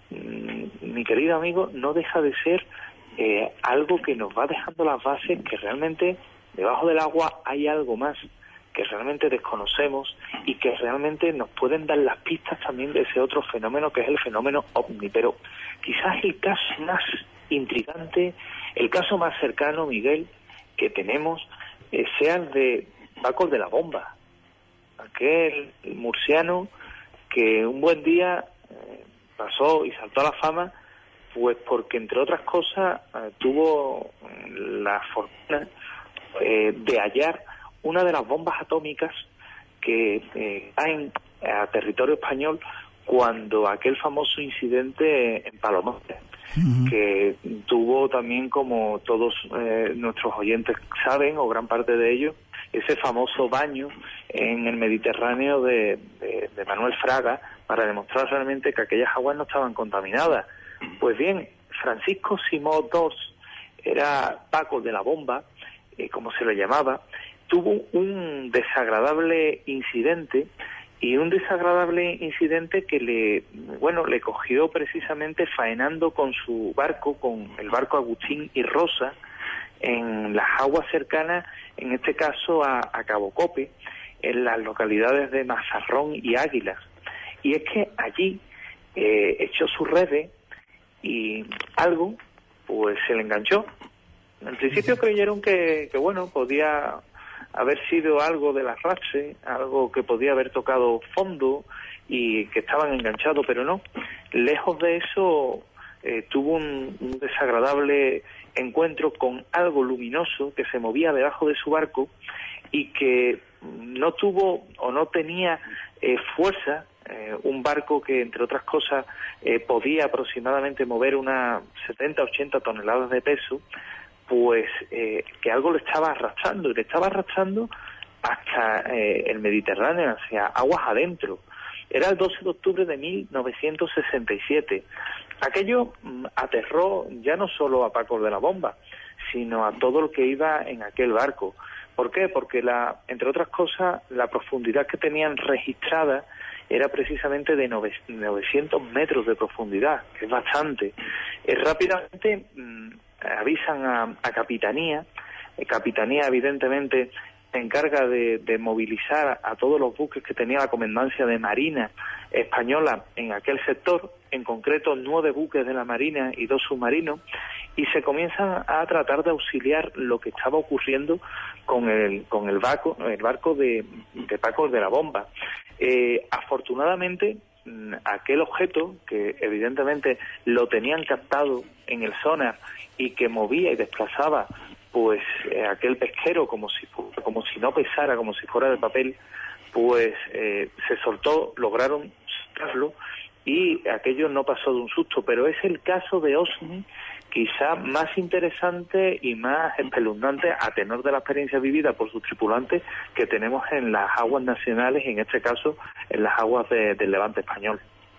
mi querido amigo, no deja de ser eh, algo que nos va dejando las bases que realmente debajo del agua hay algo más que realmente desconocemos y que realmente nos pueden dar las pistas también de ese otro fenómeno que es el fenómeno ovni. Pero quizás el caso más intrigante, el caso más cercano, Miguel, que tenemos, eh, sea el de Paco de la Bomba, aquel murciano que un buen día eh, pasó y saltó a la fama, pues porque entre otras cosas eh, tuvo la fortuna eh, de hallar una de las bombas atómicas que eh, caen a territorio español cuando aquel famoso incidente en Palomonte, uh-huh. que tuvo también, como todos eh, nuestros oyentes saben, o gran parte de ellos, ese famoso baño en el Mediterráneo de, de, de Manuel Fraga para demostrar realmente que aquellas aguas no estaban contaminadas. Pues bien, Francisco Simó segundo era Paco de la Bomba, eh, como se le llamaba, tuvo un desagradable incidente y un desagradable incidente que le, bueno, le cogió precisamente faenando con su barco, con el barco Agustín y Rosa, en las aguas cercanas, en este caso a, a Cabo Cope, en las localidades de Mazarrón y Águilas. Y es que allí eh, echó sus redes y algo, pues se le enganchó. En principio creyeron que, que bueno, podía haber sido algo del arrastre, algo que podía haber tocado fondo y que estaban enganchados, pero no. Lejos de eso, eh, tuvo un, un desagradable encuentro con algo luminoso que se movía debajo de su barco y que no tuvo o no tenía eh, fuerza, eh, un barco que entre otras cosas eh, podía aproximadamente mover unas setenta a ochenta toneladas de peso, pues eh, que algo le estaba arrastrando, y le estaba arrastrando hasta eh, el Mediterráneo, hacia aguas adentro. Era el doce de octubre de mil novecientos sesenta y siete. Aquello mm, aterró ya no solo a Paco de la Bomba, sino a todo lo que iba en aquel barco. ¿Por qué? Porque, la, entre otras cosas, la profundidad que tenían registrada era precisamente de novecientos metros de profundidad, que es bastante. Eh, rápidamente mmm, avisan a, a Capitanía. Eh, Capitanía, evidentemente, se encarga de, de movilizar a todos los buques que tenía la Comandancia de Marina Española en aquel sector, en concreto nueve buques de la Marina y dos submarinos, y se comienzan a tratar de auxiliar lo que estaba ocurriendo con el con el barco, el barco de, de Paco de la Bomba. Eh, afortunadamente, aquel objeto, que evidentemente lo tenían captado en el sonar y que movía y desplazaba pues eh, aquel pesquero como si como si no pesara, como si fuera de papel, pues eh, se soltó, lograron soltarlo y aquello no pasó de un susto. Pero es el caso de Osni quizá más interesante y más espeluznante a tenor de la experiencia vivida por sus tripulantes que tenemos en las aguas nacionales, y en este caso en las aguas de, del Levante español.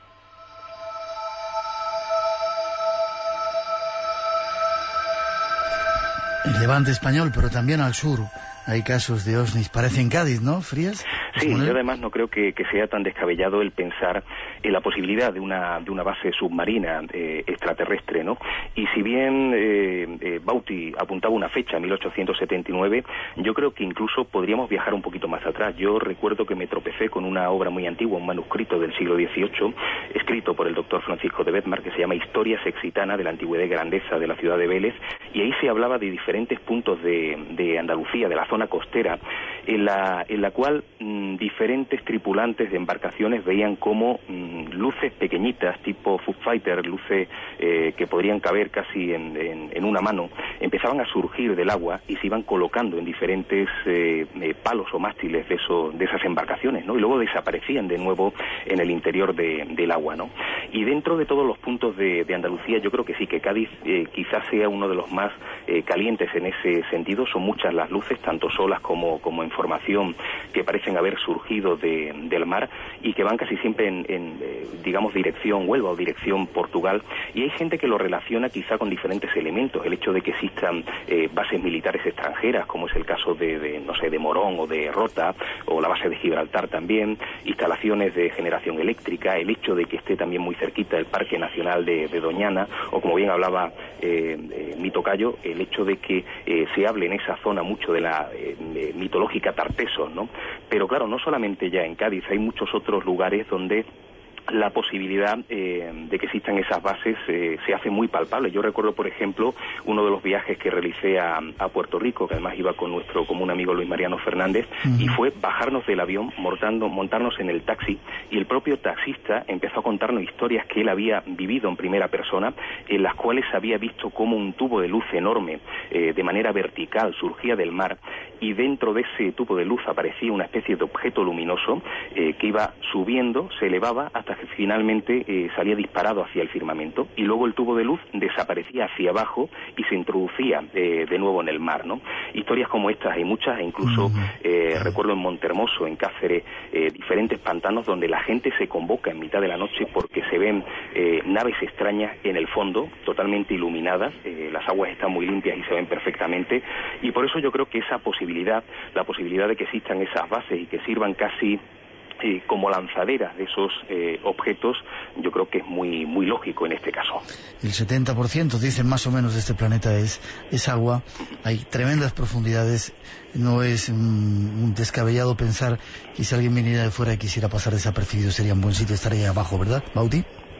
El Levante español, pero también al sur hay casos de OSNIs. Parece en Cádiz, ¿no, Frías? Sí, yo además no creo que, que sea tan descabellado el pensar en la posibilidad de una de una base submarina eh, extraterrestre, ¿no? Y si bien eh, eh, Bauti apuntaba una fecha, mil ochocientos setenta y nueve, yo creo que incluso podríamos viajar un poquito más atrás. Yo recuerdo que me tropecé con una obra muy antigua, un manuscrito del siglo dieciocho, escrito por el doctor Francisco de Bedmar, que se llama Historia Sexitana de la Antigüedad y Grandeza de la ciudad de Vélez, y ahí se hablaba de diferentes puntos de, de Andalucía, de la zona costera, en la, en la cual mmm, diferentes tripulantes de embarcaciones veían como mmm, luces pequeñitas, tipo Foo Fighter, luces eh, que podrían caber casi en, en, en una mano, empezaban a surgir del agua y se iban colocando en diferentes eh, eh, palos o mástiles de, eso, de esas embarcaciones, ¿no? Y luego desaparecían de nuevo en el interior de, del agua, ¿no? Y dentro de todos los puntos de, de Andalucía, yo creo que sí, que Cádiz eh, quizás sea uno de los más eh, calientes en ese sentido. Son muchas las luces, tanto solas como, como en formación, que parecen haber surgido de, del mar y que van casi siempre en, en eh, digamos, dirección Huelva o dirección Portugal. Y hay gente que lo relaciona quizá con diferentes elementos. El hecho de que existan eh, bases militares extranjeras, como es el caso de, de, no sé, de Morón o de Rota, o la base de Gibraltar también, instalaciones de generación eléctrica, el hecho de que esté también muy cerquita el Parque Nacional de, de Doñana, o como bien hablaba eh, eh, mi tocayo, el hecho de que eh, se hable en esa zona mucho de la eh, mitológica Tartesos, ¿no? Pero claro, no solamente ya en Cádiz, hay muchos otros lugares donde la posibilidad eh, de que existan esas bases eh, se hace muy palpable. Yo recuerdo, por ejemplo, uno de los viajes que realicé a, a Puerto Rico, que además iba con nuestro común amigo Luis Mariano Fernández, uh-huh. y fue bajarnos del avión, montando, montarnos en el taxi, y el propio taxista empezó a contarnos historias que él había vivido en primera persona, en las cuales había visto cómo un tubo de luz enorme, eh, de manera vertical, surgía del mar, y dentro de ese tubo de luz aparecía una especie de objeto luminoso eh, que iba subiendo, se elevaba hasta que finalmente eh, salía disparado hacia el firmamento, y luego el tubo de luz desaparecía hacia abajo y se introducía eh, de nuevo en el mar, ¿no? Historias como estas hay muchas, e incluso eh, recuerdo en Montermoso, en Cáceres, eh, diferentes pantanos donde la gente se convoca en mitad de la noche porque se ven eh, naves extrañas en el fondo, totalmente iluminadas, eh, las aguas están muy limpias y se ven perfectamente, y por eso yo creo que esa posibilidad, la posibilidad de que existan esas bases y que sirvan casi Eh, como lanzaderas de esos eh, objetos, yo creo que es muy muy lógico en este caso. El setenta por ciento, dicen, más o menos, de este planeta es, es agua. Hay tremendas profundidades. No es un, un descabellado pensar que si alguien viniera de fuera y quisiera pasar desapercibido, sería un buen sitio estar ahí abajo, ¿verdad, Bauti?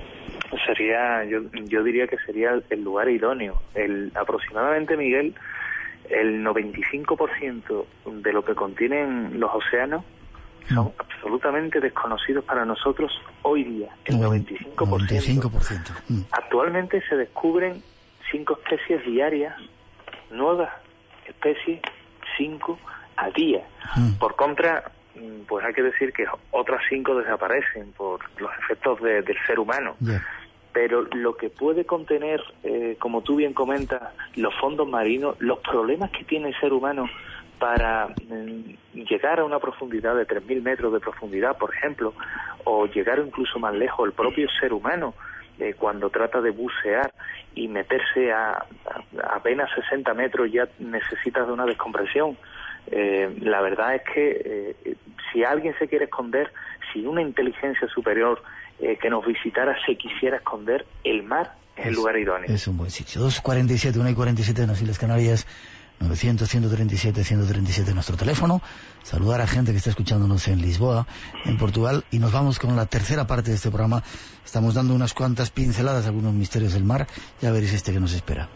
Sería, yo, yo diría que sería el, el lugar idóneo. El, aproximadamente, Miguel, el noventa y cinco por ciento de lo que contienen los océanos son absolutamente desconocidos para nosotros hoy día, el noventa y cinco por ciento. noventa y cinco por ciento. Mm. Actualmente se descubren cinco especies diarias, nuevas especies, cinco al día. Mm. Por contra, pues hay que decir que otras cinco desaparecen por los efectos de, del ser humano. Yeah. Pero lo que puede contener, eh, como tú bien comentas, los fondos marinos, los problemas que tiene el ser humano para eh, llegar a una profundidad de tres mil metros de profundidad, por ejemplo, o llegar incluso más lejos, el propio ser humano, eh, cuando trata de bucear y meterse a, a, a apenas sesenta metros ya necesita de una descompresión. Eh, la verdad es que eh, si alguien se quiere esconder, si una inteligencia superior eh, que nos visitara se quisiera esconder, el mar es, es el lugar idóneo. Es un buen sitio. dos cuarenta y siete, una y cuarenta y siete en las Islas Canarias, novecientos, ciento treinta y siete, ciento treinta y siete nuestro teléfono. Saludar a gente que está escuchándonos en Lisboa, en Portugal, y nos vamos con la tercera parte de este programa. Estamos dando unas cuantas pinceladas a algunos misterios del mar. Ya veréis este que nos espera.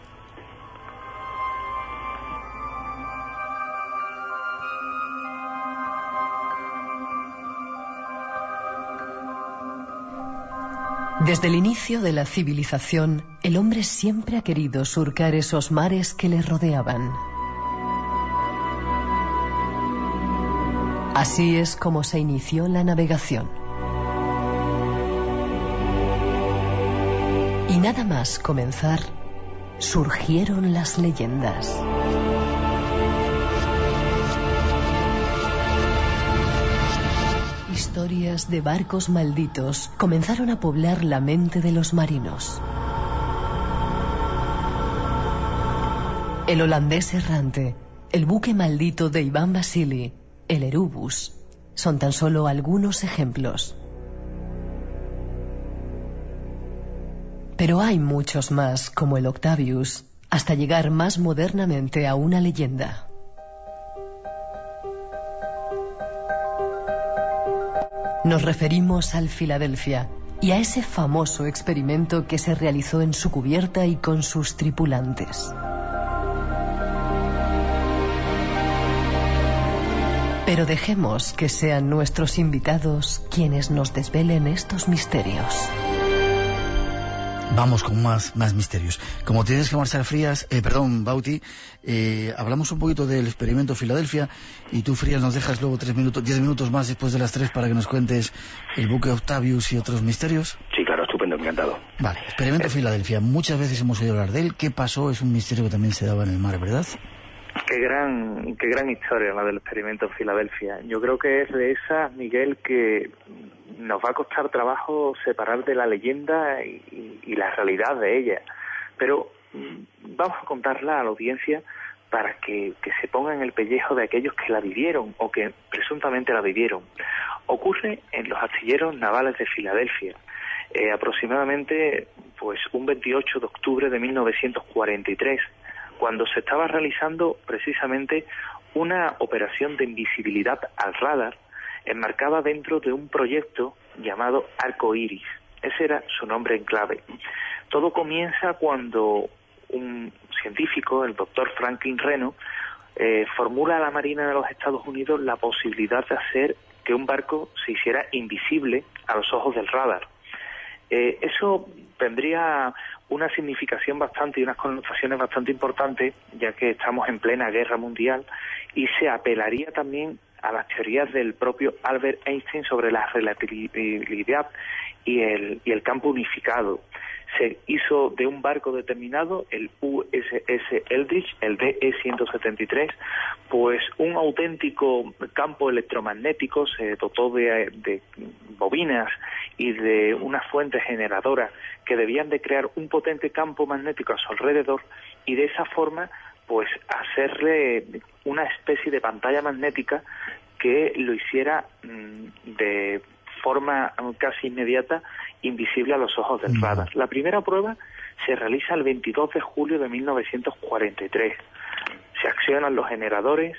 Desde el inicio de la civilización, el hombre siempre ha querido surcar esos mares que le rodeaban. Así es como se inició la navegación. Y nada más comenzar, surgieron las leyendas. Historias de barcos malditos comenzaron a poblar la mente de los marinos. El holandés errante, el buque maldito de Iván Vasili, el Erebus, son tan solo algunos ejemplos. Pero hay muchos más, como el Octavius, hasta llegar más modernamente a una leyenda. Nos referimos al Filadelfia y a ese famoso experimento que se realizó en su cubierta y con sus tripulantes. Pero dejemos que sean nuestros invitados quienes nos desvelen estos misterios. Vamos con más, más misterios. Como tienes que marchar, Frías, eh, perdón, Bauti, eh, hablamos un poquito del experimento Filadelfia y tú, Frías, nos dejas luego tres minutos, diez minutos más después de las tres para que nos cuentes el buque Octavius y otros misterios. Sí, claro, estupendo, encantado. Vale, experimento eh. Filadelfia. Muchas veces hemos oído hablar de él. ¿Qué pasó? Es un misterio que también se daba en el mar, ¿verdad? Qué gran, qué gran historia la del experimento Filadelfia. Yo creo que es de esas, Miguel, que nos va a costar trabajo separar de la leyenda y, y, y la realidad de ella. Pero vamos a contarla a la audiencia para que, que se ponga en el pellejo de aquellos que la vivieron o que presuntamente la vivieron. Ocurre en los astilleros navales de Filadelfia, eh, aproximadamente pues un veintiocho de octubre de mil novecientos cuarenta y tres, cuando se estaba realizando precisamente una operación de invisibilidad al radar enmarcada dentro de un proyecto llamado Arco Iris. Ese era su nombre en clave. Todo comienza cuando un científico, el doctor Franklin Reno, eh, formula a la Marina de los Estados Unidos la posibilidad de hacer que un barco se hiciera invisible a los ojos del radar. Eh, eso tendría una significación bastante y unas connotaciones bastante importantes, ya que estamos en plena guerra mundial, y se apelaría también a las teorías del propio Albert Einstein sobre la relatividad y el, y el campo unificado. Se hizo de un barco determinado, el U S S Eldridge, el D E ciento setenta y tres, pues un auténtico campo electromagnético, se dotó de, de bobinas y de unas fuentes generadoras que debían de crear un potente campo magnético a su alrededor, y de esa forma pues hacerle una especie de pantalla magnética que lo hiciera mmm, de forma casi inmediata invisible a los ojos del radar. La primera prueba se realiza el veintidós de julio de mil novecientos cuarenta y tres. Se accionan los generadores,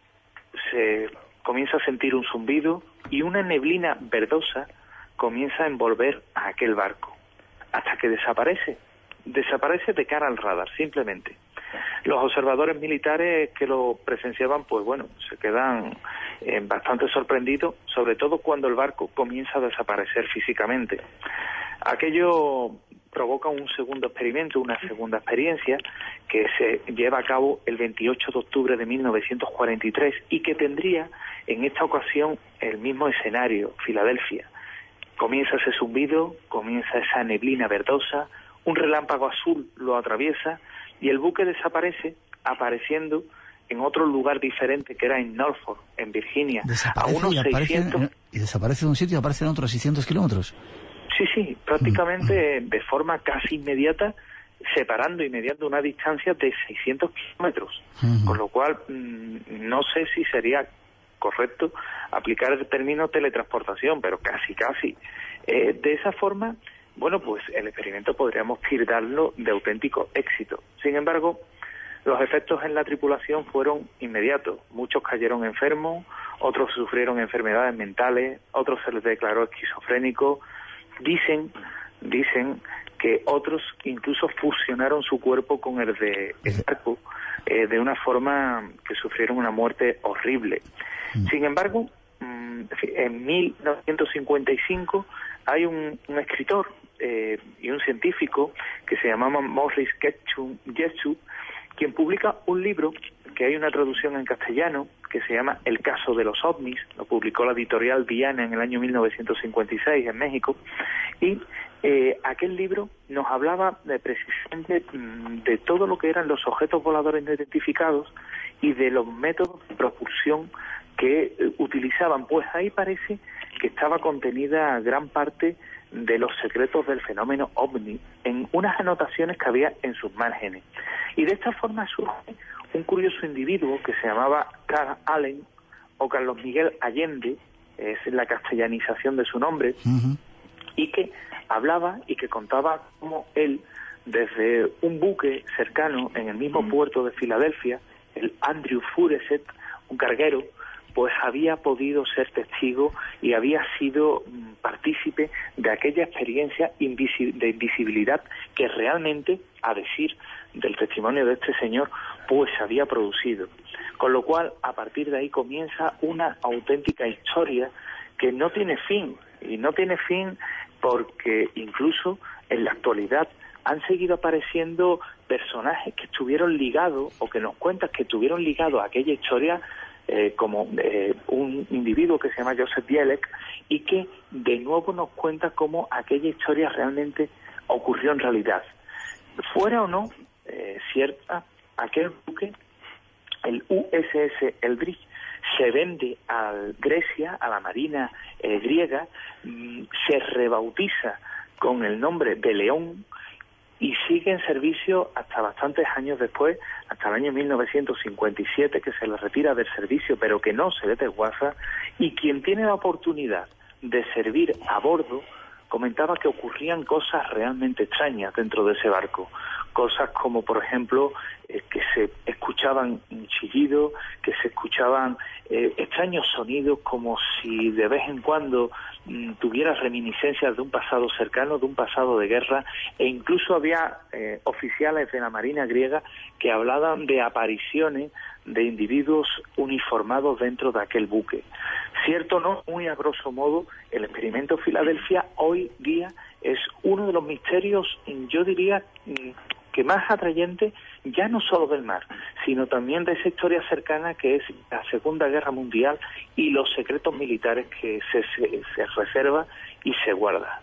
se comienza a sentir un zumbido y una neblina verdosa comienza a envolver a aquel barco, hasta que desaparece. Desaparece de cara al radar, simplemente. Los observadores militares que lo presenciaban, pues bueno, se quedan eh, bastante sorprendidos, sobre todo cuando el barco comienza a desaparecer físicamente. Aquello provoca un segundo experimento, una segunda experiencia, que se lleva a cabo el veintiocho de octubre de mil novecientos cuarenta y tres y que tendría en esta ocasión el mismo escenario, Filadelfia. Comienza ese zumbido, comienza esa neblina verdosa, un relámpago azul lo atraviesa y el buque desaparece, apareciendo en otro lugar diferente, que era en Norfolk, en Virginia, a unos y seiscientos... En, y desaparece de un sitio y aparece en otros seiscientos kilómetros. Sí, sí, prácticamente mm. de forma casi inmediata, separando y mediando una distancia de seiscientos kilómetros. Mm. Con lo cual, mmm, no sé si sería correcto aplicar el término teletransportación, pero casi, casi. Eh, de esa forma, bueno, pues el experimento podríamos tildarlo de auténtico éxito. Sin embargo, los efectos en la tripulación fueron inmediatos. Muchos cayeron enfermos, otros sufrieron enfermedades mentales, otros se les declaró esquizofrénicos. Dicen, dicen que otros incluso fusionaron su cuerpo con el de el barco eh, de una forma que sufrieron una muerte horrible. Sin embargo, en mil novecientos cincuenta y cinco hay un, un escritor eh, y un científico que se llamaba Maurice Jessup, quien publica un libro que hay una traducción en castellano que se llama El caso de los ovnis. Lo publicó la editorial Diana en el año mil novecientos cincuenta y seis en México, y eh, aquel libro nos hablaba de, precisamente de todo lo que eran los objetos voladores no identificados y de los métodos de propulsión que eh, utilizaban. Pues ahí parece que estaba contenida gran parte de los secretos del fenómeno ovni en unas anotaciones que había en sus márgenes. Y de esta forma surge un curioso individuo que se llamaba Carl Allen o Carlos Miguel Allende, es la castellanización de su nombre, uh-huh. y que hablaba y que contaba cómo él, desde un buque cercano en el mismo uh-huh. puerto de Filadelfia, el Andrew Fureset, un carguero, pues había podido ser testigo y había sido mm, partícipe de aquella experiencia invisi- de invisibilidad que realmente, a decir del testimonio de este señor, pues se había producido. Con lo cual, a partir de ahí comienza una auténtica historia que no tiene fin, y no tiene fin porque incluso en la actualidad han seguido apareciendo personajes que estuvieron ligados, o que nos cuentan que estuvieron ligados a aquella historia, Eh, como eh, un individuo que se llama Joseph Bielek, y que de nuevo nos cuenta cómo aquella historia realmente ocurrió en realidad. Fuera o no eh, cierta, aquel buque, el U S S Eldridge, se vende a Grecia, a la marina eh, griega, mmm, se rebautiza con el nombre de León, y sigue en servicio hasta bastantes años después, hasta el año mil novecientos cincuenta y siete, que se le retira del servicio, pero que no se le desguaza, y quien tiene la oportunidad de servir a bordo comentaba que ocurrían cosas realmente extrañas dentro de ese barco. Cosas como, por ejemplo, eh, que se escuchaban chillidos, que se escuchaban eh, extraños sonidos, como si de vez en cuando mm, tuviera reminiscencias de un pasado cercano, de un pasado de guerra, e incluso había eh, oficiales de la Marina griega que hablaban de apariciones de individuos uniformados dentro de aquel buque. Cierto o no, muy a grosso modo, el experimento Filadelfia hoy día es uno de los misterios, yo diría, que más atrayente, ya no solo del mar, sino también de esa historia cercana que es la Segunda Guerra Mundial y los secretos militares que se, se, se reserva y se guarda.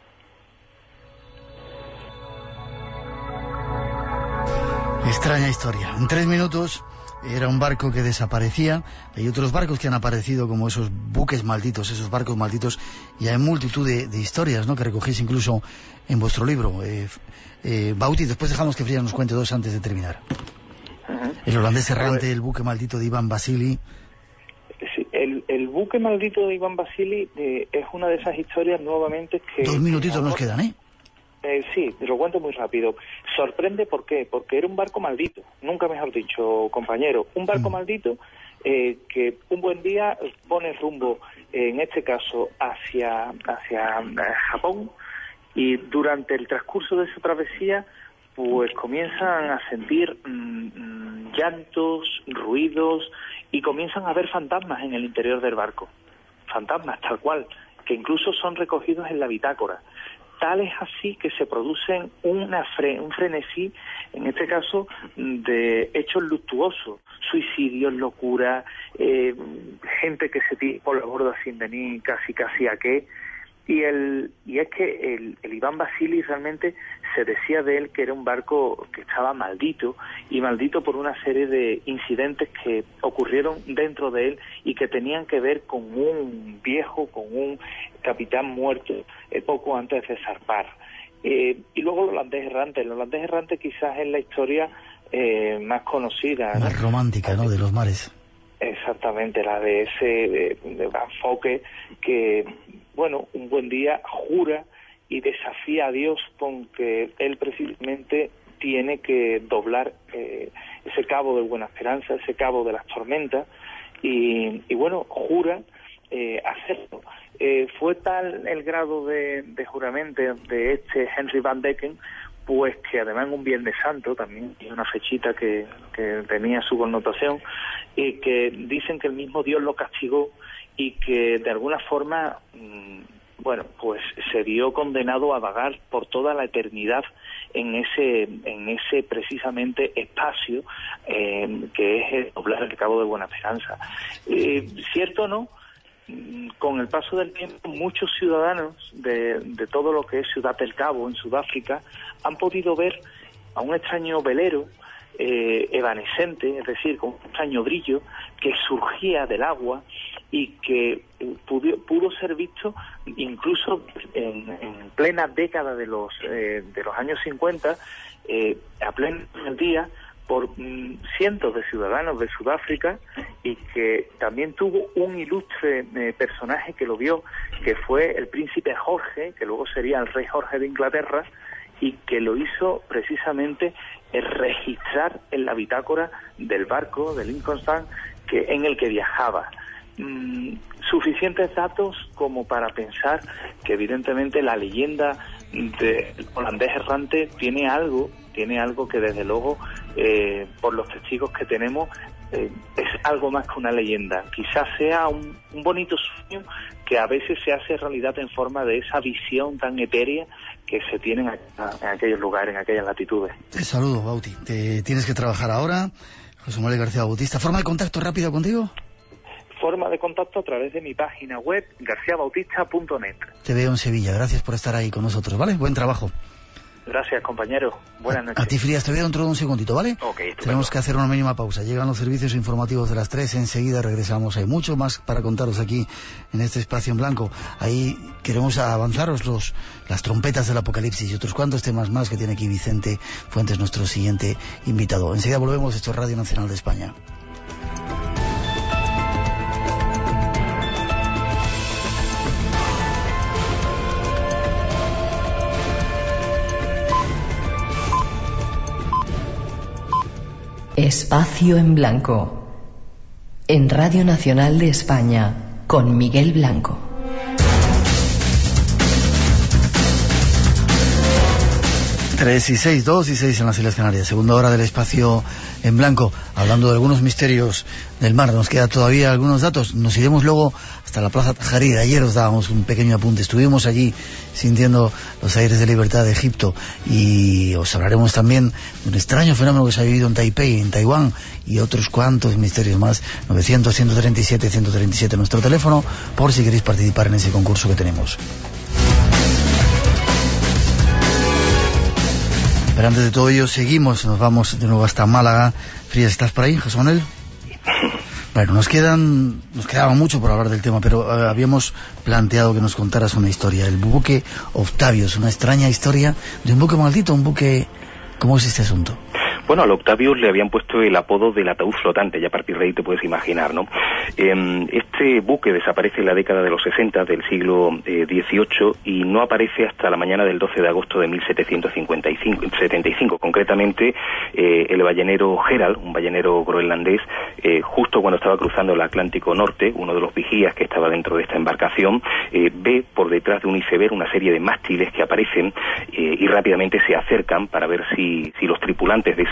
Extraña historia. En tres minutos era un barco que desaparecía. Hay otros barcos que han aparecido, como esos buques malditos, esos barcos malditos, y hay multitud de, de historias, ¿no?, que recogéis incluso en vuestro libro. Eh, eh, Bauti, después dejamos que Frida nos cuente dos antes de terminar. Uh-huh. El holandés errante, el buque maldito de Iván Vasili. Sí, el, el buque maldito de Iván Vasili eh, es una de esas historias nuevamente que... Dos minutitos que nos quedan, ¿eh? Eh, sí, te lo cuento muy rápido. Sorprende, ¿por qué? Porque era un barco maldito, nunca mejor dicho, compañero. Un barco mm. maldito eh, que un buen día pone rumbo, eh, en este caso, hacia, hacia eh, Japón, y durante el transcurso de esa travesía, pues comienzan a sentir mmm, llantos, ruidos, y comienzan a ver fantasmas en el interior del barco. Fantasmas, tal cual, que incluso son recogidos en la bitácora. tal es así que se producen una fre un frenesí, en este caso, de hechos luctuosos, suicidios, locura, eh, gente que se tira por la borda sin venir casi casi a qué. Y el y es que el, el Iván Vasili realmente se decía de él que era un barco que estaba maldito, y maldito por una serie de incidentes que ocurrieron dentro de él y que tenían que ver con un viejo, con un capitán muerto eh, poco antes de zarpar. Eh, y luego el holandés errante. El holandés errante quizás es la historia eh, más conocida, más ¿no? romántica, ¿no?, de los mares. Exactamente, la de ese de, de Van Fokke que, bueno, un buen día jura y desafía a Dios con que él precisamente tiene que doblar eh, ese cabo de Buena Esperanza, ese cabo de las tormentas, y, y bueno, jura eh, hacerlo. Eh, fue tal el grado de, de juramento de este Henry Van Decken, pues que además en un Viernes Santo, también hay una fechita que, que tenía su connotación, y que dicen que el mismo Dios lo castigó y que de alguna forma, mmm, bueno, pues se vio condenado a vagar por toda la eternidad en ese en ese precisamente espacio eh, que es el doblar el cabo de Buena Esperanza. Eh, ¿Cierto o no? Con el paso del tiempo, muchos ciudadanos de, de todo lo que es Ciudad del Cabo, en Sudáfrica, han podido ver a un extraño velero eh, evanescente, es decir, con un extraño brillo, que surgía del agua y que pudo, pudo ser visto incluso en, en plena década de los, eh, de los años cincuenta, eh, a pleno día, por mm, cientos de ciudadanos de Sudáfrica, y que también tuvo un ilustre eh, personaje que lo vio, que fue el príncipe Jorge, que luego sería el rey Jorge de Inglaterra, y que lo hizo precisamente eh, registrar en la bitácora del barco, del Inconstance, que, en el que viajaba. Mm, suficientes datos como para pensar que evidentemente la leyenda del holandés errante tiene algo, tiene algo que desde luego, eh, por los testigos que tenemos, eh, es algo más que una leyenda. Quizás sea un, un bonito sueño que a veces se hace realidad en forma de esa visión tan etérea que se tiene en, en aquellos lugares, en aquellas latitudes. Te saludo, Bauti. Te tienes que trabajar ahora. José Manuel García Bautista. ¿Forma de contacto rápida contigo? Forma de contacto a través de mi página web, garcía bautista punto net. Te veo en Sevilla. Gracias por estar ahí con nosotros, ¿vale? Buen trabajo. Gracias, compañero. Buenas noches. A, a ti, Frías, te veo dentro de un segundito, ¿vale? Ok, tenemos que hacer una mínima pausa. Llegan los servicios informativos de las tres. Enseguida regresamos. Hay mucho más para contaros aquí en este espacio en blanco. Ahí queremos avanzaros los, las trompetas del apocalipsis y otros cuantos temas más que tiene aquí Vicente Fuentes, nuestro siguiente invitado. Enseguida volvemos. Esto es Radio Nacional de España. Espacio en Blanco, en Radio Nacional de España, con Miguel Blanco. Tres y seis, dos y seis en las Islas Canarias. Segunda hora del Espacio en Blanco, hablando de algunos misterios del mar. Nos quedan todavía algunos datos. Nos iremos luego hasta la Plaza Tahrir. Ayer os dábamos un pequeño apunte. Estuvimos allí sintiendo los aires de libertad de Egipto, y os hablaremos también de un extraño fenómeno que se ha vivido en Taipei, en Taiwán, y otros cuantos misterios más. novecientos, ciento treinta y siete, ciento treinta y siete nuestro teléfono, por si queréis participar en ese concurso que tenemos. Pero antes de todo ello, seguimos, nos vamos de nuevo hasta Málaga. Frías, ¿estás por ahí, José Manuel? Bueno, nos quedan, nos quedaba mucho por hablar del tema, pero uh, habíamos planteado que nos contaras una historia. El buque Octavius, una extraña historia de un buque maldito, un buque... ¿Cómo es este asunto? Bueno, al Octavius le habían puesto el apodo del ataúd flotante, ya a partir de ahí te puedes imaginar, ¿no? Eh, este buque desaparece en la década de los sesenta del siglo eh, dieciocho y no aparece hasta la mañana del doce de agosto de mil setecientos setenta y cinco. Concretamente, eh, el ballenero Gerald, un ballenero groenlandés, eh, justo cuando estaba cruzando el Atlántico Norte, uno de los vigías que estaba dentro de esta embarcación, eh, ve por detrás de un iceberg una serie de mástiles que aparecen eh, y rápidamente se acercan para ver si, si los tripulantes de ese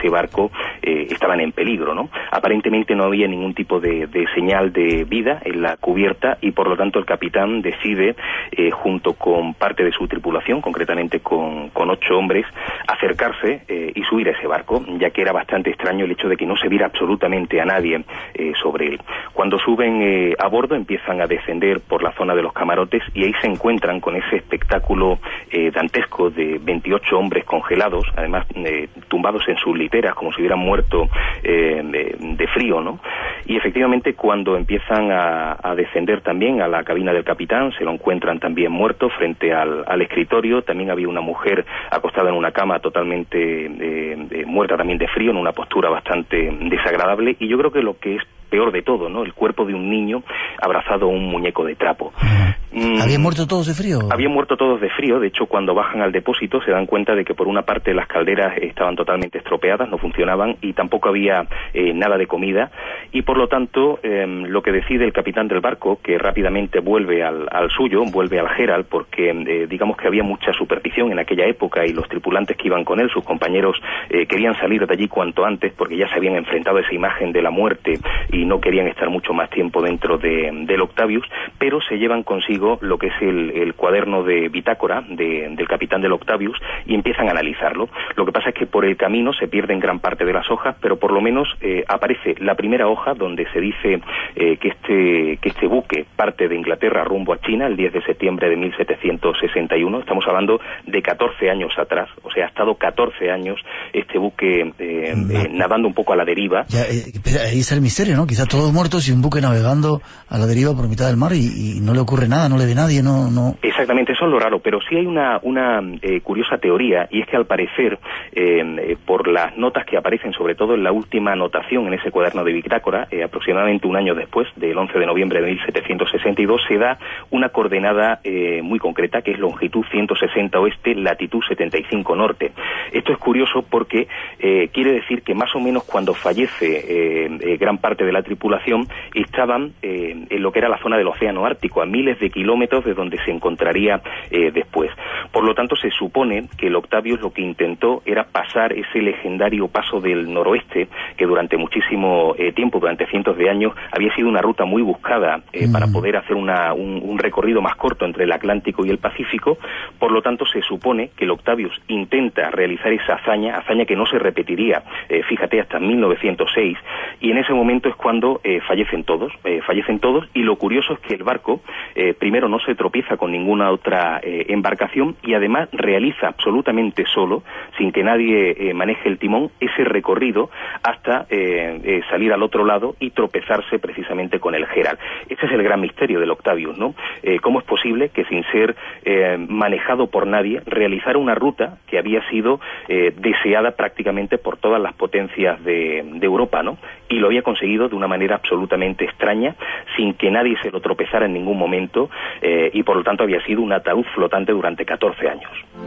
ese barco eh, estaban en peligro, ¿no? Aparentemente no había ningún tipo de, de señal de vida en la cubierta y por lo tanto el capitán decide, eh, junto con parte de su tripulación, concretamente con, con ocho hombres, acercarse eh, y subir a ese barco, ya que era bastante extraño el hecho de que no se viera absolutamente a nadie eh, sobre él. Cuando suben eh, a bordo empiezan a descender por la zona de los camarotes y ahí se encuentran con ese espectáculo eh, dantesco de veintiocho hombres congelados, además eh, tumbados en sus literas como si hubieran muerto eh, de, de frío, ¿no? Y efectivamente cuando empiezan a, a descender también a la cabina del capitán, se lo encuentran también muerto frente al, al escritorio. También había una mujer acostada en una cama totalmente eh, eh, muerta también de frío, en una postura bastante desagradable, y yo creo que lo que es peor de todo, ¿no? El cuerpo de un niño abrazado a un muñeco de trapo. Mm. ¿Habían muerto todos de frío? Habían muerto todos de frío. De hecho, cuando bajan al depósito se dan cuenta de que por una parte las calderas estaban totalmente estropeadas, no funcionaban, y tampoco había eh, nada de comida, y por lo tanto eh, lo que decide el capitán del barco, que rápidamente vuelve al, al suyo, vuelve al Herald, porque eh, digamos que había mucha superstición en aquella época y los tripulantes que iban con él, sus compañeros, eh, querían salir de allí cuanto antes porque ya se habían enfrentado a esa imagen de la muerte y no querían estar mucho más tiempo dentro de, del Octavius, pero se llevan consigo lo que es el, el cuaderno de bitácora de, del capitán del Octavius y empiezan a analizarlo. Lo que pasa es que por el camino se pierden gran parte de las hojas, pero por lo menos eh, aparece la primera hoja donde se dice eh, que este que este buque parte de Inglaterra rumbo a China el diez de septiembre de mil setecientos sesenta y uno. Estamos hablando de catorce años atrás, o sea, ha estado catorce años este buque eh, eh, nadando un poco a la deriva. Ya, eh, pero ahí está el misterio, ¿no? Quizá todos muertos y un buque navegando a la deriva por mitad del mar y, y no le ocurre nada, no le ve nadie, no... no... Exactamente, eso es lo raro, pero sí hay una, una eh, curiosa teoría, y es que al parecer, eh, por las notas que aparecen, sobre todo en la última anotación en ese cuaderno de bitácora, eh, aproximadamente un año después, del once de noviembre de mil setecientos sesenta y dos, se da una coordenada eh, muy concreta, que es longitud ciento sesenta oeste, latitud setenta y cinco norte. Esto es curioso porque eh, quiere decir que más o menos cuando fallece eh, eh, gran parte de la tripulación, estaban eh, en lo que era la zona del océano Ártico, a miles de kilómetros de donde se encontraría eh, después. Por lo tanto, se supone que el Octavius lo que intentó era pasar ese legendario paso del noroeste, que durante muchísimo eh, tiempo, durante cientos de años, había sido una ruta muy buscada eh, mm. para poder hacer una, un, un recorrido más corto entre el Atlántico y el Pacífico. Por lo tanto, se supone que el Octavius intenta realizar esa hazaña, hazaña que no se repetiría, eh, fíjate, hasta mil novecientos seis, y en ese momento es cuando eh, fallecen todos, eh, fallecen todos, y lo curioso es que el barco, eh, primero no se tropieza con ninguna otra eh, embarcación, y además realiza absolutamente solo, sin que nadie eh, maneje el timón, ese recorrido hasta eh, eh, salir al otro lado y tropezarse precisamente con el Herald. Ese es el gran misterio del Octavius, ¿no? Eh, ¿Cómo es posible que sin ser eh, manejado por nadie, realizara una ruta que había sido eh, deseada prácticamente por todas las potencias de, de Europa, ¿no? Y lo había conseguido de una manera absolutamente extraña, sin que nadie se lo tropezara en ningún momento, eh, y por lo tanto había sido un ataúd flotante durante catorce años.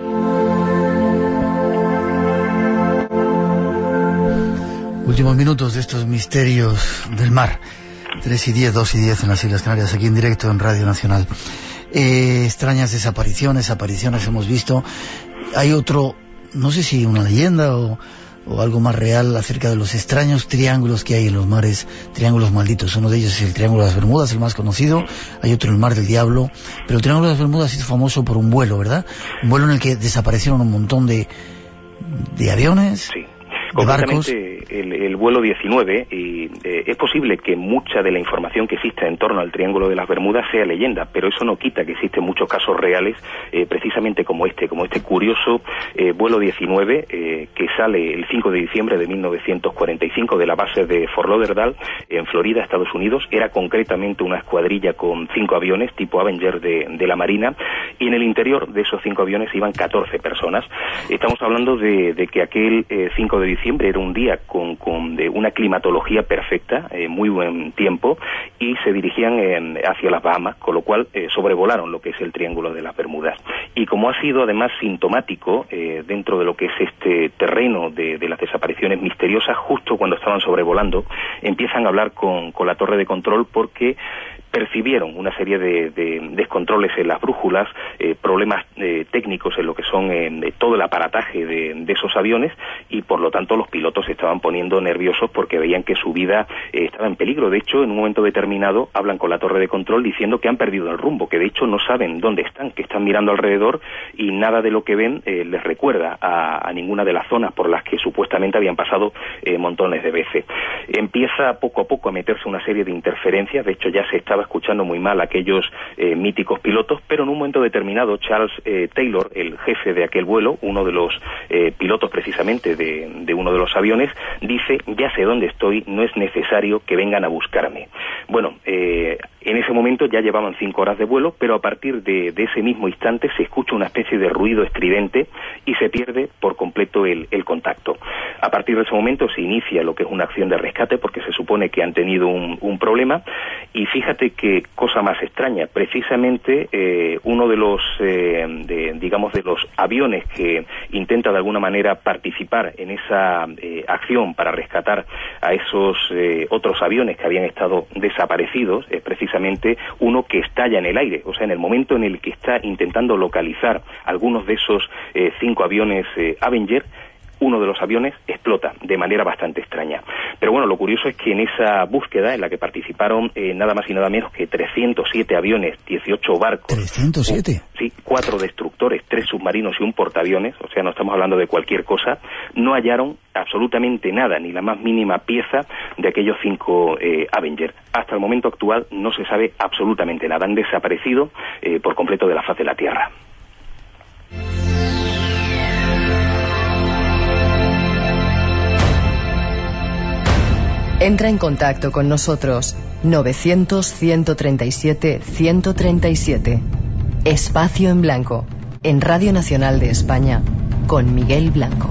Últimos minutos de estos misterios del mar. tres y diez, dos y diez en las Islas Canarias, aquí en directo en Radio Nacional. Eh, extrañas desapariciones, apariciones hemos visto. Hay otro, no sé si una leyenda o, o algo más real acerca de los extraños triángulos que hay en los mares, triángulos malditos. Uno de ellos es el Triángulo de las Bermudas, el más conocido. Hay otro, el Mar del Diablo. Pero el Triángulo de las Bermudas es famoso por un vuelo, ¿verdad? Un vuelo en el que desaparecieron un montón de, de aviones. Sí. Concretamente el, el vuelo diecinueve, y eh, es posible que mucha de la información que exista en torno al Triángulo de las Bermudas sea leyenda, pero eso no quita que existen muchos casos reales, eh, precisamente como este, como este curioso eh, vuelo diecinueve, eh, que sale el cinco de diciembre de mil novecientos cuarenta y cinco de la base de Fort Lauderdale, en Florida, Estados Unidos. Era concretamente una escuadrilla con cinco aviones, tipo Avenger de, de la Marina, y en el interior de esos cinco aviones iban catorce personas. Estamos hablando de, de que aquel eh, cinco de diciembre era un día con, con de una climatología perfecta, eh, muy buen tiempo, y se dirigían eh, hacia las Bahamas, con lo cual eh, sobrevolaron lo que es el Triángulo de las Bermudas. Y como ha sido además sintomático eh, dentro de lo que es este terreno de, de las desapariciones misteriosas, justo cuando estaban sobrevolando, empiezan a hablar con, con la torre de control, porque percibieron una serie de, de descontroles en las brújulas, eh, problemas eh, técnicos en lo que son eh, todo el aparataje de, de esos aviones, y por lo tanto los pilotos se estaban poniendo nerviosos porque veían que su vida eh, estaba en peligro. De hecho, en un momento determinado hablan con la torre de control diciendo que han perdido el rumbo, que de hecho no saben dónde están, que están mirando alrededor y nada de lo que ven eh, les recuerda a, a ninguna de las zonas por las que supuestamente habían pasado eh, montones de veces. Empieza poco a poco a meterse una serie de interferencias. De hecho ya se estaba escuchando muy mal aquellos eh, míticos pilotos, pero en un momento determinado Charles eh, Taylor, el jefe de aquel vuelo, uno de los eh, pilotos precisamente de, de uno de los aviones, dice: ya sé dónde estoy, no es necesario que vengan a buscarme. Bueno, eh, en ese momento ya llevaban cinco horas de vuelo, pero a partir de, de ese mismo instante se escucha una especie de ruido estridente y se pierde por completo el, el contacto. A partir de ese momento se inicia lo que es una acción de rescate, porque se supone que han tenido un, un problema, y fíjate qué cosa más extraña. Precisamente eh, uno de los, eh, de, digamos, de los aviones que intenta de alguna manera participar en esa eh, acción para rescatar a esos eh, otros aviones que habían estado desaparecidos, es precisamente uno que estalla en el aire. O sea, en el momento en el que está intentando localizar algunos de esos eh, cinco aviones eh, Avenger, uno de los aviones explota de manera bastante extraña. Pero bueno, lo curioso es que en esa búsqueda, en la que participaron eh, nada más y nada menos que trescientos siete aviones, dieciocho barcos... ¿trescientos siete? Un, sí, cuatro destructores, tres submarinos y un portaaviones, o sea, no estamos hablando de cualquier cosa, no hallaron absolutamente nada, ni la más mínima pieza de aquellos cinco eh, Avenger. Hasta el momento actual no se sabe absolutamente nada, han desaparecido eh, por completo de la faz de la Tierra. Entra en contacto con nosotros. novecientos, ciento treinta y siete, ciento treinta y siete. Espacio en Blanco, en Radio Nacional de España, con Miguel Blanco.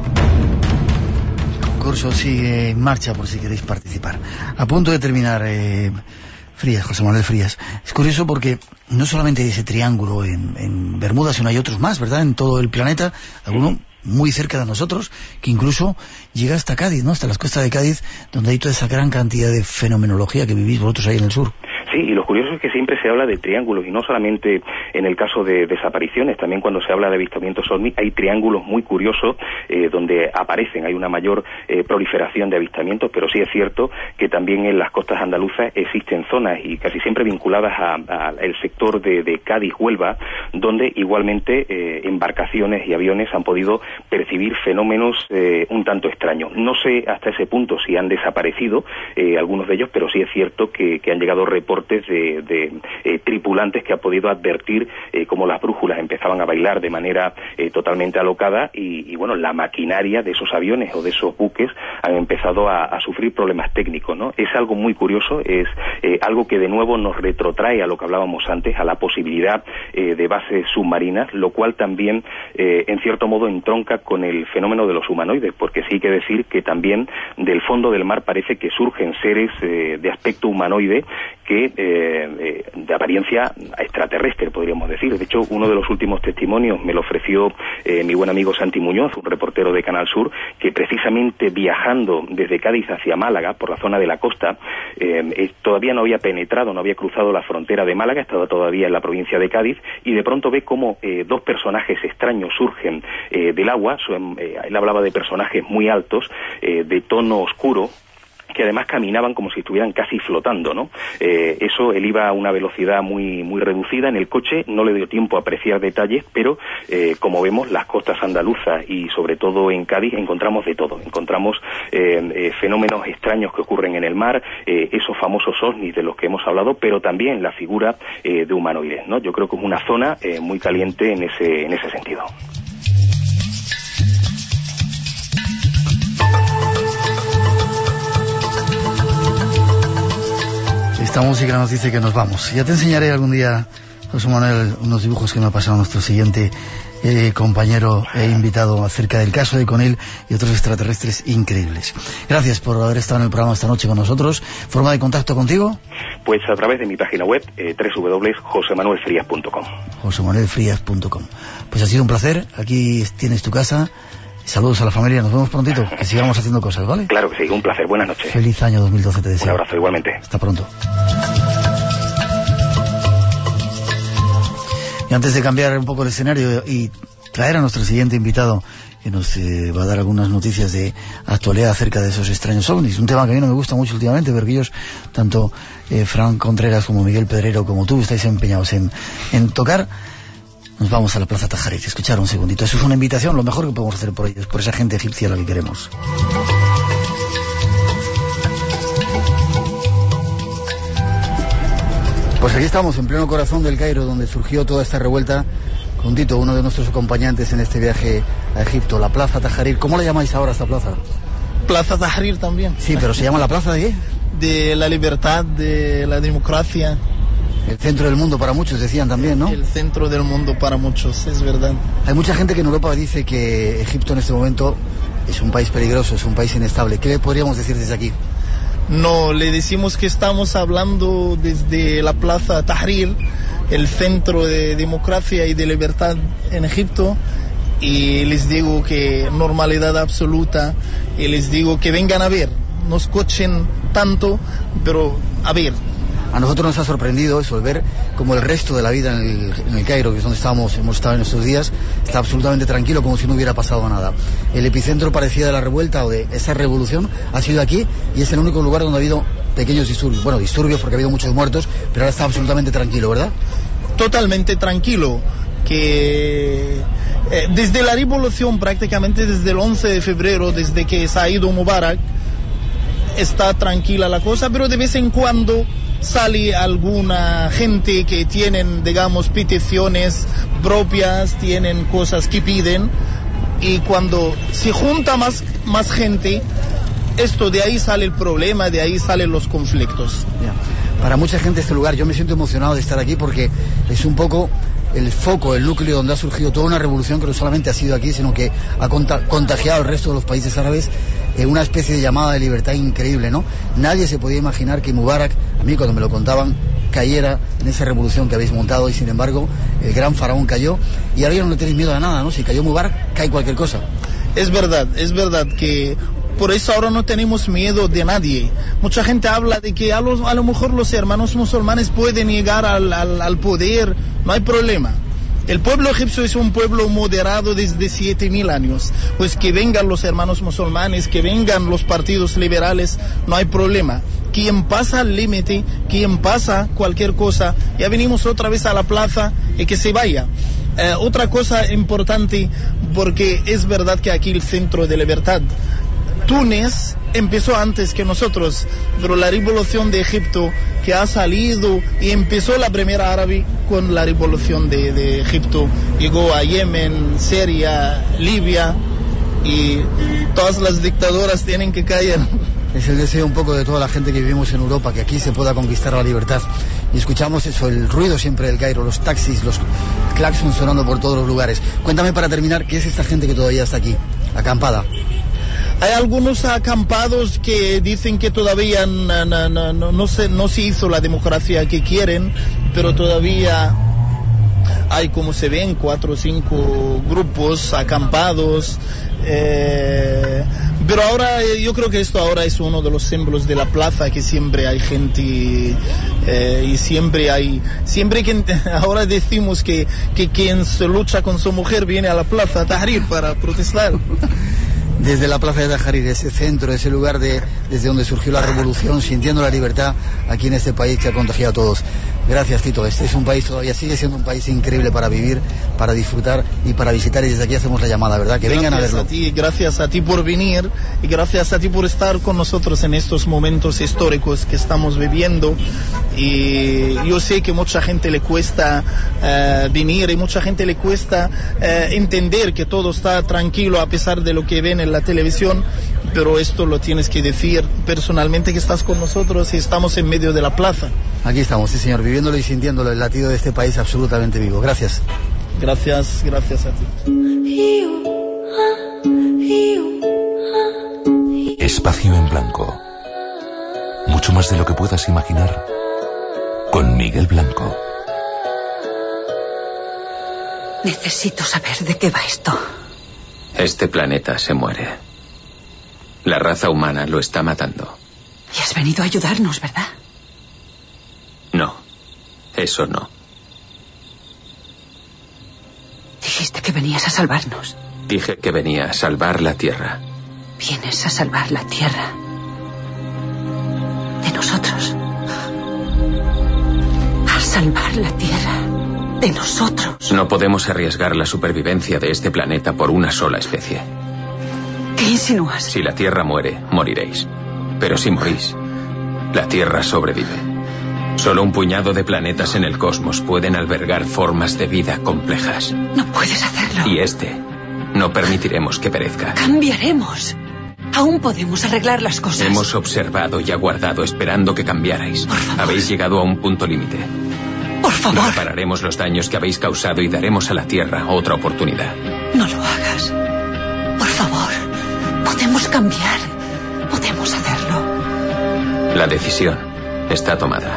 El concurso sigue en marcha por si queréis participar. A punto de terminar, eh, Frías, José Manuel Frías. Es curioso porque no solamente hay ese triángulo en, en Bermuda, sino hay otros más, ¿verdad? En todo el planeta, alguno muy cerca de nosotros, que incluso llega hasta Cádiz, ¿no? Hasta las costas de Cádiz, donde hay toda esa gran cantidad de fenomenología que vivís vosotros ahí en el sur. Sí, y lo curioso es que siempre se habla de triángulos, y no solamente en el caso de desapariciones, también cuando se habla de avistamientos ovni hay triángulos muy curiosos eh, donde aparecen, hay una mayor eh, proliferación de avistamientos, pero sí es cierto que también en las costas andaluzas existen zonas, y casi siempre vinculadas al sector de, de Cádiz-Huelva, donde igualmente eh, embarcaciones y aviones han podido percibir fenómenos eh, un tanto extraños. No sé hasta ese punto si han desaparecido eh, algunos de ellos, pero sí es cierto que, que han llegado reportes de, de eh, tripulantes que han podido advertir eh, cómo las brújulas empezaban a bailar de manera eh, totalmente alocada, y, y bueno, la maquinaria de esos aviones o de esos buques han empezado a, a sufrir problemas técnicos, ¿no? Es algo muy curioso, es eh, algo que de nuevo nos retrotrae a lo que hablábamos antes, a la posibilidad eh, de bases submarinas, lo cual también eh, en cierto modo entronca con el fenómeno de los humanoides, porque sí hay que decir que también del fondo del mar parece que surgen seres eh, de aspecto humanoide que eh, eh, de apariencia extraterrestre, podríamos decir. De hecho, uno de los últimos testimonios me lo ofreció eh, mi buen amigo Santi Muñoz, un reportero de Canal Sur, que precisamente viajando desde Cádiz hacia Málaga, por la zona de la costa, eh, eh, todavía no había penetrado, no había cruzado la frontera de Málaga, estaba todavía en la provincia de Cádiz, y de pronto ve cómo eh, dos personajes extraños surgen eh, del agua. Son, eh, él hablaba de personajes muy altos, eh, de tono oscuro, que además caminaban como si estuvieran casi flotando, ¿no? Eh, eso, él iba a una velocidad muy muy reducida en el coche, no le dio tiempo a apreciar detalles, pero eh, como vemos, las costas andaluzas y sobre todo en Cádiz encontramos de todo. Encontramos eh, eh, fenómenos extraños que ocurren en el mar, eh, esos famosos ovnis de los que hemos hablado, pero también la figura eh, de humanoides, ¿no? Yo creo que es una zona eh, muy caliente en ese en ese sentido. Esta música nos dice que nos vamos. Ya te enseñaré algún día, José Manuel, unos dibujos que me ha pasado nuestro siguiente eh, compañero e invitado acerca del caso de Conil y otros extraterrestres increíbles. Gracias por haber estado en el programa esta noche con nosotros. ¿Forma de contacto contigo? Pues a través de mi página web, eh, doble u doble u doble u punto jose manuel frías punto com. jose manuel frías punto com. Pues ha sido un placer. Aquí tienes tu casa. Saludos a la familia, nos vemos prontito, que sigamos haciendo cosas, ¿vale? Claro que sí, un placer, buenas noches. Feliz año dos mil doce te deseo. Un abrazo igualmente. Hasta pronto. Y antes de cambiar un poco el escenario y traer a nuestro siguiente invitado, que nos eh, va a dar algunas noticias de actualidad acerca de esos extraños ovnis, un tema que a mí no me gusta mucho últimamente, pero que ellos, tanto eh, Fran Contreras como Miguel Pedrero como tú, estáis empeñados en, en tocar. Nos vamos a la Plaza Tahrir, escuchar un segundito. Eso es una invitación, lo mejor que podemos hacer por ellos, por esa gente egipcia a la que queremos. Pues aquí estamos, en pleno corazón del Cairo, donde surgió toda esta revuelta, con Tito, uno de nuestros acompañantes en este viaje a Egipto, la Plaza Tahrir. ¿Cómo la llamáis ahora esta plaza? Plaza Tahrir también. Sí, pero ¿se llama la Plaza de qué? De la libertad, de la democracia. El centro del mundo para muchos, decían también, ¿no? El centro del mundo para muchos, es verdad. Hay mucha gente que en Europa dice que Egipto en este momento es un país peligroso, es un país inestable. ¿Qué le podríamos decir desde aquí? No, le decimos que estamos hablando desde la Plaza Tahrir, el centro de democracia y de libertad en Egipto, y les digo que normalidad absoluta, y les digo que vengan a ver, no escuchen tanto, pero a ver. A nosotros nos ha sorprendido eso, el ver como el resto de la vida en el, en el Cairo, que es donde estábamos, hemos estado en estos días, está absolutamente tranquilo, como si no hubiera pasado nada. El epicentro parecía de la revuelta o de esa revolución ha sido aquí, y es el único lugar donde ha habido pequeños disturbios. Bueno, disturbios porque ha habido muchos muertos, pero ahora está absolutamente tranquilo, ¿verdad? Totalmente tranquilo, que eh, desde la revolución, prácticamente desde el once de febrero, desde que se ha ido Mubarak, está tranquila la cosa, pero de vez en cuando sale alguna gente que tienen, digamos, peticiones propias, tienen cosas que piden, y cuando se junta más, más gente, esto de ahí sale el problema, de ahí salen los conflictos. Yeah. Para mucha gente este lugar, yo me siento emocionado de estar aquí porque es un poco el foco, el núcleo donde ha surgido toda una revolución que no solamente ha sido aquí, sino que ha contagiado al resto de los países árabes, eh, una especie de llamada de libertad increíble, ¿no? Nadie se podía imaginar que Mubarak, a mí cuando me lo contaban, cayera en esa revolución que habéis montado, y sin embargo el gran faraón cayó, y ahora ya no le tenéis miedo a nada, ¿no? Si cayó Mubarak, cae cualquier cosa. Es verdad, es verdad que por eso ahora no tenemos miedo de nadie. Mucha gente habla de que a, los, a lo mejor los hermanos musulmanes pueden llegar al, al, al poder, no hay problema. El pueblo egipcio es un pueblo moderado desde siete mil años. Pues que vengan los hermanos musulmanes, que vengan los partidos liberales, no hay problema. Quien pasa al límite, quien pasa cualquier cosa, ya venimos otra vez a la plaza y que se vaya. Eh, otra cosa importante, porque es verdad que aquí el centro de libertad, Túnez empezó antes que nosotros, pero la revolución de Egipto que ha salido y empezó la primera árabe con la revolución de, de Egipto, llegó a Yemen, Siria, Libia, y todas las dictaduras tienen que caer. Es el deseo un poco de toda la gente que vivimos en Europa, que aquí se pueda conquistar la libertad. Y escuchamos eso, el ruido siempre del Cairo, los taxis, los claxons sonando por todos los lugares. Cuéntame para terminar, ¿qué es esta gente que todavía está aquí, acampada? Hay algunos acampados que dicen que todavía no, no, no, no, se, no se hizo la democracia que quieren, pero todavía hay, como se ven, cuatro o cinco grupos acampados. Eh, pero ahora yo creo que esto ahora es uno de los símbolos de la plaza, que siempre hay gente eh, y siempre hay, siempre que ahora decimos que, que quien se lucha con su mujer viene a la Plaza Tahrir para protestar. Desde la Plaza de Tahrir, ese centro, ese lugar de, desde donde surgió la revolución, sintiendo la libertad aquí en este país que ha contagiado a todos. Gracias, Tito. Este es un país, todavía sigue siendo un país increíble para vivir, para disfrutar y para visitar, y desde aquí hacemos la llamada, ¿verdad? Que vengan a verlo. Gracias a ti, gracias a ti por venir, y gracias a ti por estar con nosotros en estos momentos históricos que estamos viviendo. Y yo sé que mucha gente le cuesta uh, venir, y mucha gente le cuesta uh, entender que todo está tranquilo a pesar de lo que ven en la televisión, pero esto lo tienes que decir personalmente, que estás con nosotros y estamos en medio de la plaza. Aquí estamos, sí señor, viviéndolo y sintiéndolo, el latido de este país absolutamente vivo. Gracias. Gracias, gracias a ti. Espacio en blanco. Mucho más de lo que puedas imaginar. Con Miguel Blanco. Necesito saber de qué va esto. Este planeta se muere. La raza humana lo está matando. Y has venido a ayudarnos, ¿verdad? No, eso no. que venías a salvarnos. Dije que venía a salvar la Tierra. Vienes a salvar la Tierra. De nosotros. A salvar la Tierra. De nosotros. No podemos arriesgar la supervivencia de este planeta por una sola especie. ¿Qué insinúas? Si la Tierra muere, moriréis. Pero si morís, la Tierra sobrevive. Solo un puñado de planetas en el cosmos pueden albergar formas de vida complejas. No puedes hacerlo. Y este, no permitiremos que perezca. Cambiaremos. Aún podemos arreglar las cosas. Hemos observado y aguardado esperando que cambiarais. Por favor. Habéis llegado a un punto límite. Por favor. Repararemos los daños que habéis causado y daremos a la Tierra otra oportunidad. No lo hagas. Por favor. Podemos cambiar. Podemos hacerlo. La decisión está tomada.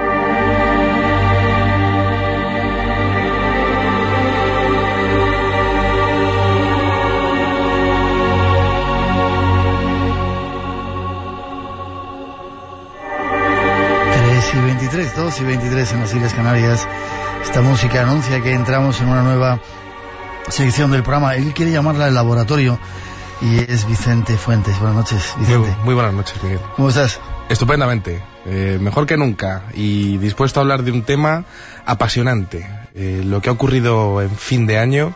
y veintitrés, dos y veintitrés en las Islas Canarias. Esta música anuncia que entramos en una nueva sección del programa. Él quiere llamarla el laboratorio y es Vicente Fuentes. Buenas noches, Vicente. Muy, muy buenas noches, Miguel. ¿Cómo estás? Estupendamente, eh, mejor que nunca y dispuesto a hablar de un tema apasionante. Eh, lo que ha ocurrido en fin de año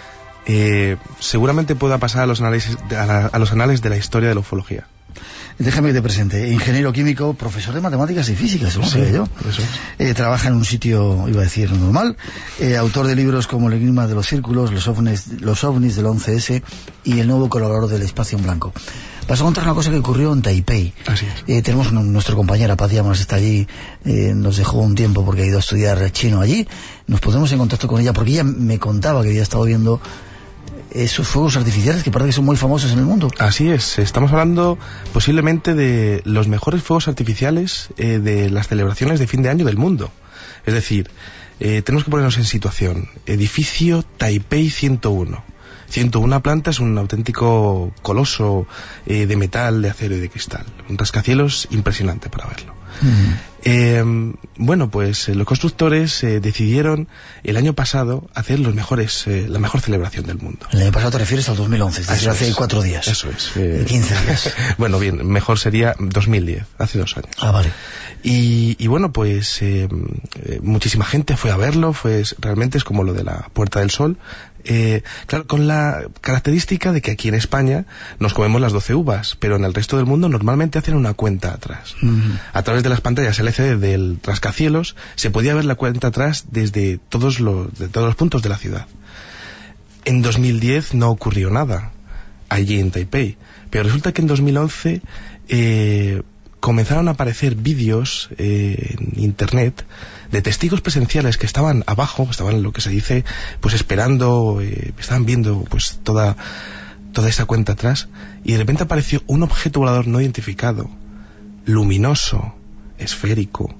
eh, seguramente pueda pasar a los, análisis, a, la, a los anales de la historia de la ufología. Déjame que te presente. Ingeniero químico, profesor de matemáticas y física, según sé yo. Eso es. Eh, trabaja en un sitio, iba a decir, normal. Eh, autor de libros como El enigma de los círculos, Los ovnis, los ovnis del once ese y El nuevo colaborador del espacio en blanco. Vas a contar una cosa que ocurrió en Taipei. Así es. Eh, tenemos un, nuestra compañera Paz Llamas está allí, eh, nos dejó un tiempo porque ha ido a estudiar chino allí. Nos ponemos en contacto con ella porque ella me contaba que había estado viendo esos fuegos artificiales que parece que son muy famosos en el mundo. Así es, estamos hablando posiblemente de los mejores fuegos artificiales eh, de las celebraciones de fin de año del mundo. Es decir, eh, tenemos que ponernos en situación. Edificio Taipei ciento uno. ciento una plantas, un auténtico coloso eh, de metal, de acero y de cristal. Un rascacielos impresionante para verlo. Uh-huh. Eh, bueno, pues eh, los constructores eh, decidieron el año pasado hacer los mejores, eh, la mejor celebración del mundo. El año pasado te refieres al dos mil once, es decir, hace es, cuatro días. Eso es. Eh, quince días. Bueno, bien, mejor sería dos mil diez, hace dos años. Ah, vale. Y, y bueno, pues eh, eh, muchísima gente fue a verlo, fue realmente es como lo de la Puerta del Sol. Eh, claro, con la característica de que aquí en España nos comemos las doce uvas, pero en el resto del mundo normalmente hacen una cuenta atrás. Uh-huh. A través de las pantallas L C D del rascacielos se podía ver la cuenta atrás desde todos los, de todos los puntos de la ciudad. En dos mil diez no ocurrió nada allí en Taipei, pero resulta que en dos mil once eh, comenzaron a aparecer vídeos eh, en internet de testigos presenciales que estaban abajo, estaban lo que se dice, pues esperando, eh, estaban viendo pues toda, toda esa cuenta atrás, y de repente apareció un objeto volador no identificado, luminoso, esférico,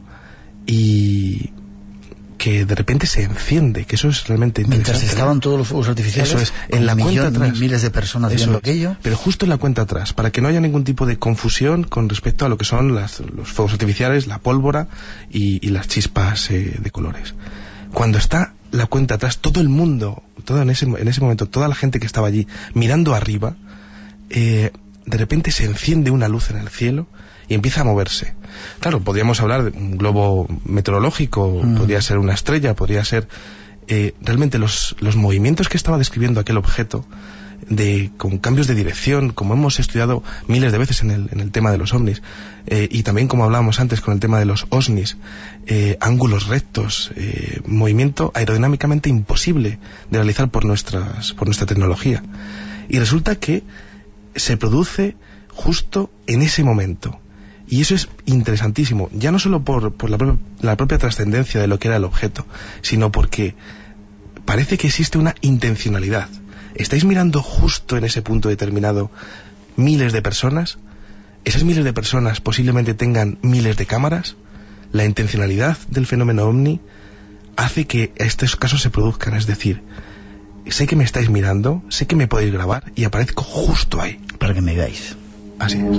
y que de repente se enciende, que eso es realmente interesante. Mientras estaban todos los fuegos artificiales, eso es, en la cuenta atrás, miles de personas viendo aquello. Pero justo en la cuenta atrás, para que no haya ningún tipo de confusión con respecto a lo que son las, los fuegos artificiales, la pólvora y, y las chispas eh, de colores. Cuando está la cuenta atrás, todo el mundo, todo en ese, en ese momento, toda la gente que estaba allí mirando arriba, eh, de repente se enciende una luz en el cielo y empieza a moverse. Claro, podríamos hablar de un globo meteorológico, mm. podría ser una estrella, podría ser eh, realmente los, los movimientos que estaba describiendo aquel objeto, de, con cambios de dirección, como hemos estudiado miles de veces en el, en el tema de los ovnis, eh, y también como hablábamos antes con el tema de los osnis, eh, ángulos rectos, eh, movimiento aerodinámicamente imposible de realizar por, nuestras, por nuestra tecnología. Y resulta que se produce justo en ese momento. Y eso es interesantísimo, ya no solo por, por la, pro la propia trascendencia de lo que era el objeto, sino porque parece que existe una intencionalidad. ¿Estáis mirando justo en ese punto determinado miles de personas? Esas miles de personas posiblemente tengan miles de cámaras. La intencionalidad del fenómeno ovni hace que estos casos se produzcan, es decir, sé que me estáis mirando, sé que me podéis grabar y aparezco justo ahí. Para que me veáis. Así es.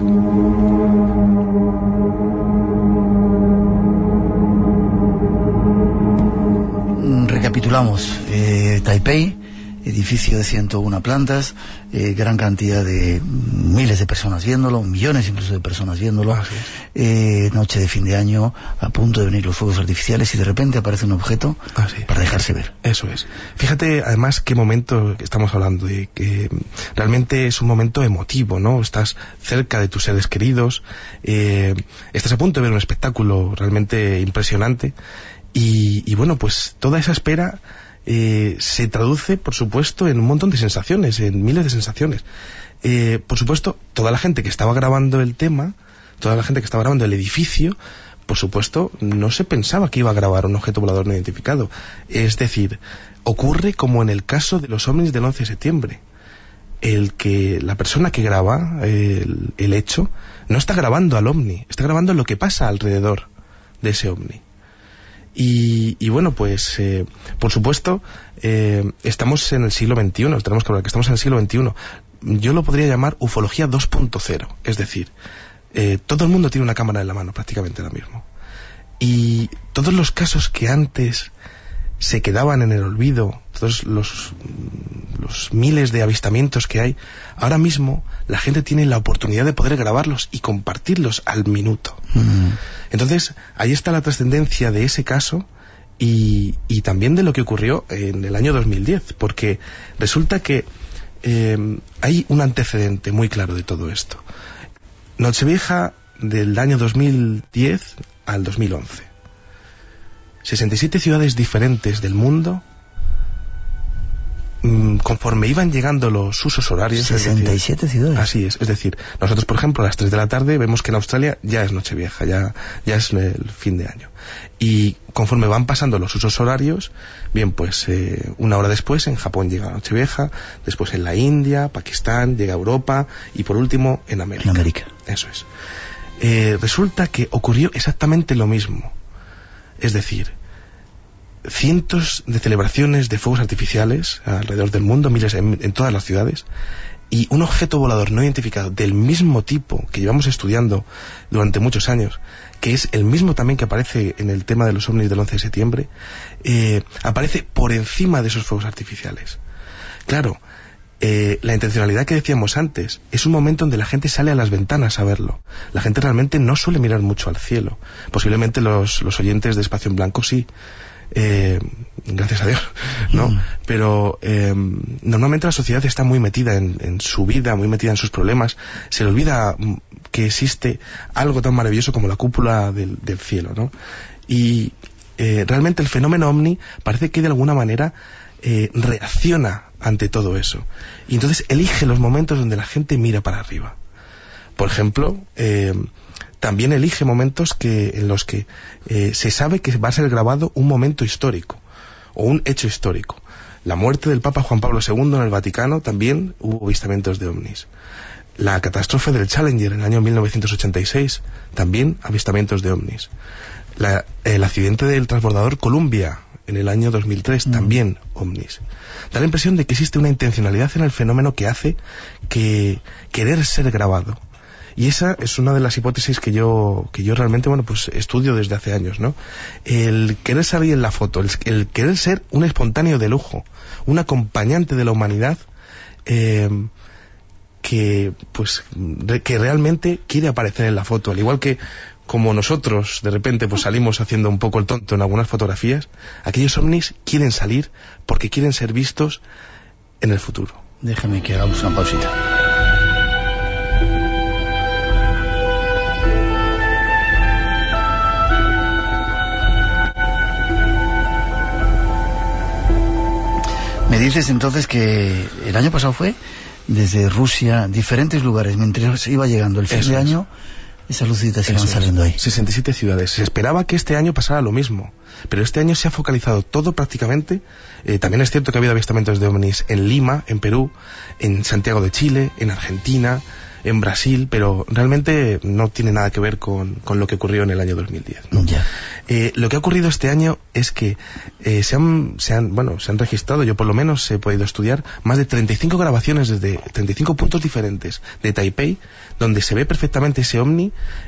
Recapitulamos. Eh, Taipei, edificio de ciento una plantas, eh, gran cantidad de miles de personas viéndolo, millones incluso de personas viéndolo, ah, sí. eh, noche de fin de año, a punto de venir los fuegos artificiales y de repente aparece un objeto ah, sí. para dejarse ver. Eso es. Fíjate además qué momento estamos hablando, de que realmente es un momento emotivo, ¿no? Estás cerca de tus seres queridos, eh, estás a punto de ver un espectáculo realmente impresionante y, y bueno, pues toda esa espera eh, se traduce, por supuesto, en un montón de sensaciones, en miles de sensaciones. Eh, por supuesto, toda la gente que estaba grabando el tema, toda la gente que estaba grabando el edificio, por supuesto, no se pensaba que iba a grabar un objeto volador no identificado. Es decir, ocurre como en el caso de los ovnis del once de septiembre. El que la persona que graba el, el hecho no está grabando al ovni, está grabando lo que pasa alrededor de ese ovni. Y, y bueno, pues eh, por supuesto eh, estamos en el siglo veintiuno, tenemos que hablar que estamos en el siglo veintiuno. Yo lo podría llamar ufología dos punto cero, es decir, eh, todo el mundo tiene una cámara en la mano prácticamente ahora mismo. Y todos los casos que antes se quedaban en el olvido, todos los, los miles de avistamientos que hay, ahora mismo la gente tiene la oportunidad de poder grabarlos y compartirlos al minuto. Mm. Entonces, ahí está la trascendencia de ese caso y, y también de lo que ocurrió en el año dos mil diez, porque resulta que eh, hay un antecedente muy claro de todo esto. Nochevieja del año dos mil diez al dos mil once. sesenta y siete ciudades diferentes del mundo, mmm, conforme iban llegando los usos horarios... sesenta y siete decir, ciudades. Así es, es decir, nosotros por ejemplo a las tres de la tarde vemos que en Australia ya es Nochevieja, ya, ya es el fin de año. Y conforme van pasando los usos horarios, bien, pues eh, una hora después en Japón llega Nochevieja, después en la India, Pakistán, llega a Europa y por último en América. En América. Eso es. Eh, resulta que ocurrió exactamente lo mismo. Es decir, cientos de celebraciones de fuegos artificiales alrededor del mundo, miles en, en todas las ciudades, y un objeto volador no identificado del mismo tipo que llevamos estudiando durante muchos años, que es el mismo también que aparece en el tema de los ovnis del once de septiembre, eh, aparece por encima de esos fuegos artificiales. Claro, eh, la intencionalidad que decíamos antes es un momento donde la gente sale a las ventanas a verlo. La gente realmente no suele mirar mucho al cielo. Posiblemente los, los oyentes de Espacio en Blanco sí, eh, gracias a Dios, ¿no? Mm. Pero eh, normalmente la sociedad está muy metida en, en su vida, muy metida en sus problemas. Se le olvida que existe algo tan maravilloso como la cúpula del, del cielo, ¿no? Y eh, realmente el fenómeno ovni parece que de alguna manera eh, reacciona ante todo eso. Y entonces elige los momentos donde la gente mira para arriba. Por ejemplo, eh, también elige momentos que, en los que eh, se sabe que va a ser grabado un momento histórico o un hecho histórico. La muerte del Papa Juan Pablo segundo en el Vaticano, también hubo avistamientos de ovnis. La catástrofe del Challenger en el año mil novecientos ochenta y seis, también avistamientos de ovnis. La, el accidente del transbordador Columbia en el año dos mil tres, mm. también ovnis. Da la impresión de que existe una intencionalidad en el fenómeno que hace que querer ser grabado. Y esa es una de las hipótesis que yo que yo realmente, bueno, pues estudio desde hace años, ¿no? El querer salir en la foto, el, el querer ser un espontáneo de lujo, un acompañante de la humanidad, eh, que, pues, que realmente quiere aparecer en la foto, al igual que como nosotros de repente pues salimos haciendo un poco el tonto en algunas fotografías, aquellos ovnis quieren salir porque quieren ser vistos en el futuro. Déjame que hagamos una pausita. Me dices entonces que el año pasado fue desde Rusia, diferentes lugares, mientras iba llegando el fin Eso de es. año, esas lucecitas iban Eso saliendo es. ahí. sesenta y siete ciudades. Se esperaba que este año pasara lo mismo, pero este año se ha focalizado todo prácticamente. Eh, también es cierto que ha habido avistamientos de ovnis en Lima, en Perú, en Santiago de Chile, en Argentina, en Brasil, pero realmente no tiene nada que ver con, con lo que ocurrió en el año dos mil diez, ¿no? Ya. Eh, lo que ha ocurrido este año es que eh, se han, se han, bueno, se han registrado, yo por lo menos he podido estudiar, más de treinta y cinco grabaciones desde treinta y cinco puntos diferentes de Taipei, donde se ve perfectamente ese ovni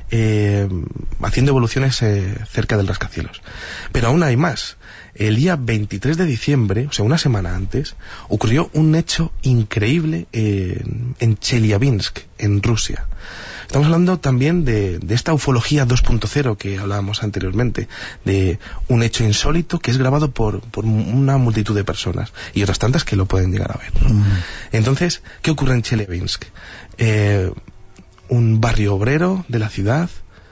eh, haciendo evoluciones eh, cerca del rascacielos. Pero aún hay más. El día veintitrés de diciembre, o sea, una semana antes, ocurrió un hecho increíble eh, en Chelyabinsk, en Rusia. Estamos hablando también de, de esta ufología dos punto cero que hablábamos anteriormente, de un hecho insólito que es grabado por, por una multitud de personas y otras tantas que lo pueden llegar a ver, ¿no? Mm. Entonces, ¿qué ocurre en Chelyabinsk? Eh, un barrio obrero de la ciudad.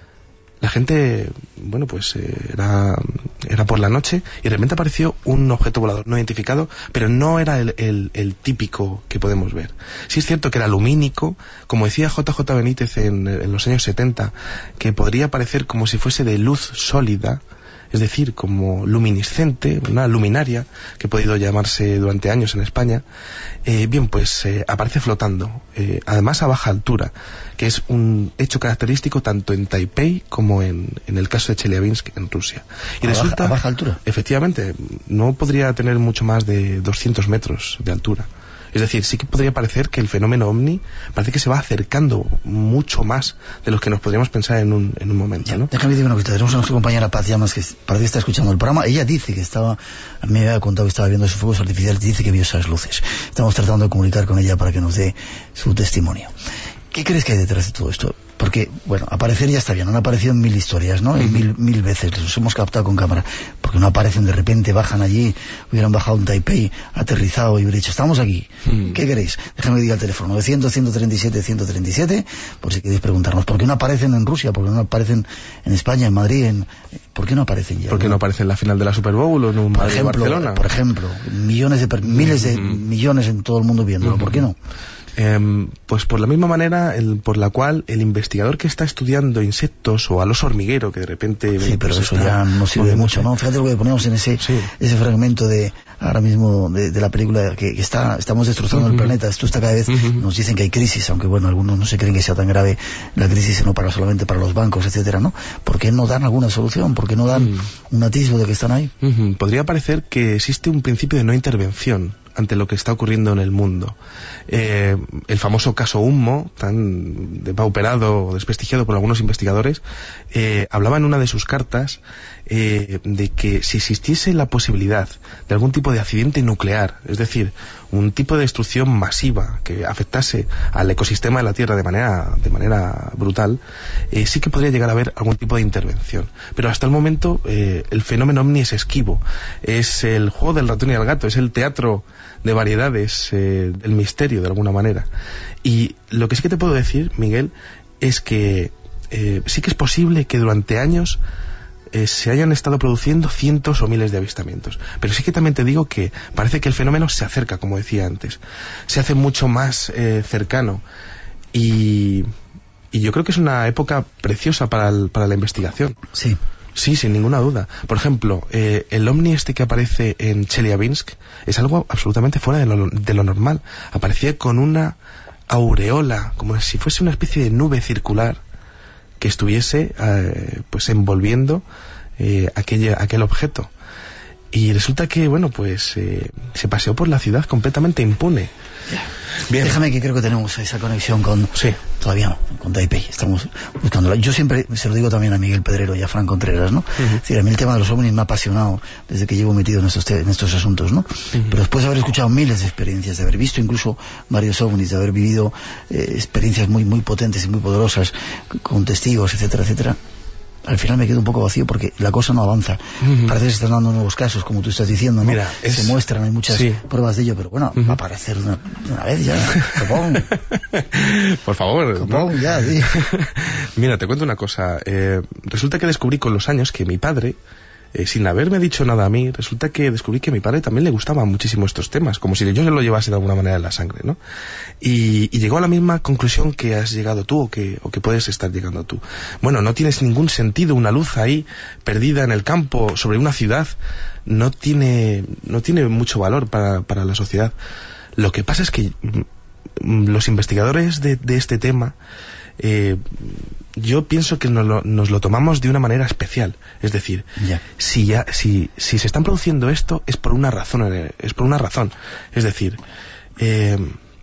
La gente, bueno, pues eh, era, era por la noche y de repente apareció un objeto volador no identificado, pero no era el, el, el típico que podemos ver. Sí es cierto que era lumínico, como decía J J Benítez en, en los años setenta, que podría parecer como si fuese de luz sólida, es decir, como luminiscente, una luminaria, que ha podido llamarse durante años en España. Eh, bien, pues eh, aparece flotando, eh, además a baja altura, que es un hecho característico tanto en Taipei como en, en el caso de Chelyabinsk en Rusia. Y ¿A resulta, baja, a baja altura? Efectivamente, no podría tener mucho más de doscientos metros de altura. Es decir, sí que podría parecer que el fenómeno ovni parece que se va acercando mucho más de lo que nos podríamos pensar en un, en un momento, ¿no? Déjame decir una cosa, tenemos a nuestra compañera Paz Llamas, que parece que está escuchando el programa. Ella dice que estaba, a mí me había contado que estaba viendo esos fuegos artificiales, dice que vio esas luces. Estamos tratando de comunicar con ella para que nos dé su testimonio. ¿Qué crees que hay detrás de todo esto? Porque, bueno, aparecer ya está bien, han aparecido en mil historias, ¿no? En mil, mil veces, los hemos captado con cámara. Porque no aparecen de repente, bajan allí, hubieran bajado en Taipei, aterrizado y hubieran dicho, estamos aquí. Mm. ¿Qué queréis? Déjame que diga el teléfono, novecientos, ciento treinta y siete, ciento treinta y siete, por si queréis preguntarnos. ¿Por qué no aparecen en Rusia? ¿Por qué no aparecen en España, en Madrid? En... ¿Por qué no aparecen ya? ¿Por qué no aparecen en la final de la Super Bowl o en un Madrid Barcelona? Por ejemplo, millones de, per... miles de mm. millones en todo el mundo viéndolo. Mm. ¿Por qué no? Eh, pues por la misma manera el, por la cual el investigador que está estudiando insectos o al oso hormiguero que de repente... Sí, pero pues eso ya no sirve mucho, ¿no? Fíjate lo que ponemos en ese sí. ese fragmento de ahora mismo de, de la película que, que está estamos destrozando uh-huh. el planeta. Esto está cada vez... Uh-huh. Nos dicen que hay crisis, aunque bueno, algunos no se creen que sea tan grave la crisis, sino para solamente para los bancos, etcétera, ¿no? ¿Por qué no dan alguna solución? ¿Por qué no dan uh-huh. un atisbo de que están ahí? Uh-huh. Podría parecer que existe un principio de no intervención ante lo que está ocurriendo en el mundo. Eh, el famoso caso Ummo, tan depauperado o desprestigiado por algunos investigadores, eh, hablaba en una de sus cartas eh, de que si existiese la posibilidad de algún tipo de accidente nuclear, es decir, un tipo de destrucción masiva que afectase al ecosistema de la Tierra de manera, de manera brutal, eh, sí que podría llegar a haber algún tipo de intervención. Pero hasta el momento eh, el fenómeno ovni es esquivo. Es el juego del ratón y el gato, es el teatro de variedades eh, del misterio de alguna manera. Y lo que sí que te puedo decir, Miguel, es que eh, sí que es posible que durante años eh, se hayan estado produciendo cientos o miles de avistamientos, pero sí que también te digo que parece que el fenómeno se acerca, como decía antes, se hace mucho más eh, cercano y, y yo creo que es una época preciosa para, el, para la investigación. Sí. Sí, sin ninguna duda. Por ejemplo, eh, el ovni este que aparece en Chelyabinsk es algo absolutamente fuera de lo, de lo normal. Aparecía con una aureola, como si fuese una especie de nube circular que estuviese eh, pues envolviendo eh, aquella, aquel objeto. Y resulta que, bueno, pues eh, se paseó por la ciudad completamente impune. Bien. Déjame que creo que tenemos esa conexión con... Sí. Todavía no, con Taipei. Estamos buscándola. Yo siempre, se lo digo también a Miguel Pedrero y a Fran Contreras, ¿no? Uh-huh. Es decir, a mí el tema de los ovnis me ha apasionado desde que llevo metido en estos, te- en estos asuntos, ¿no? Uh-huh. Pero después de haber escuchado miles de experiencias, de haber visto incluso varios ovnis, de haber vivido eh, experiencias muy, muy potentes y muy poderosas con testigos, etcétera, etcétera, al final me quedo un poco vacío porque la cosa no avanza. Uh-huh. Parece que se están dando nuevos casos, como tú estás diciendo, ¿no? Mira, es... se muestran, hay muchas sí. pruebas de ello, pero bueno, uh-huh. va a aparecer una, una vez ya. Japón. Por favor. Japón, ¿no? Ya, sí. Mira, te cuento una cosa. Eh, resulta que descubrí con los años que mi padre, Eh, sin haberme dicho nada a mí, resulta que descubrí que a mi padre también le gustaban muchísimo estos temas, como si yo se lo llevase de alguna manera en la sangre, ¿no? Y, y llegó a la misma conclusión que has llegado tú o que, o que puedes estar llegando tú. Bueno, no tienes ningún sentido, una luz ahí perdida en el campo sobre una ciudad, no tiene, no tiene mucho valor para, para la sociedad. Lo que pasa es que los investigadores de, de este tema eh, yo pienso que nos lo, nos lo tomamos de una manera especial. Es decir, ya. si ya si, si se están produciendo esto es por una razón, es por una razón. Es decir, eh,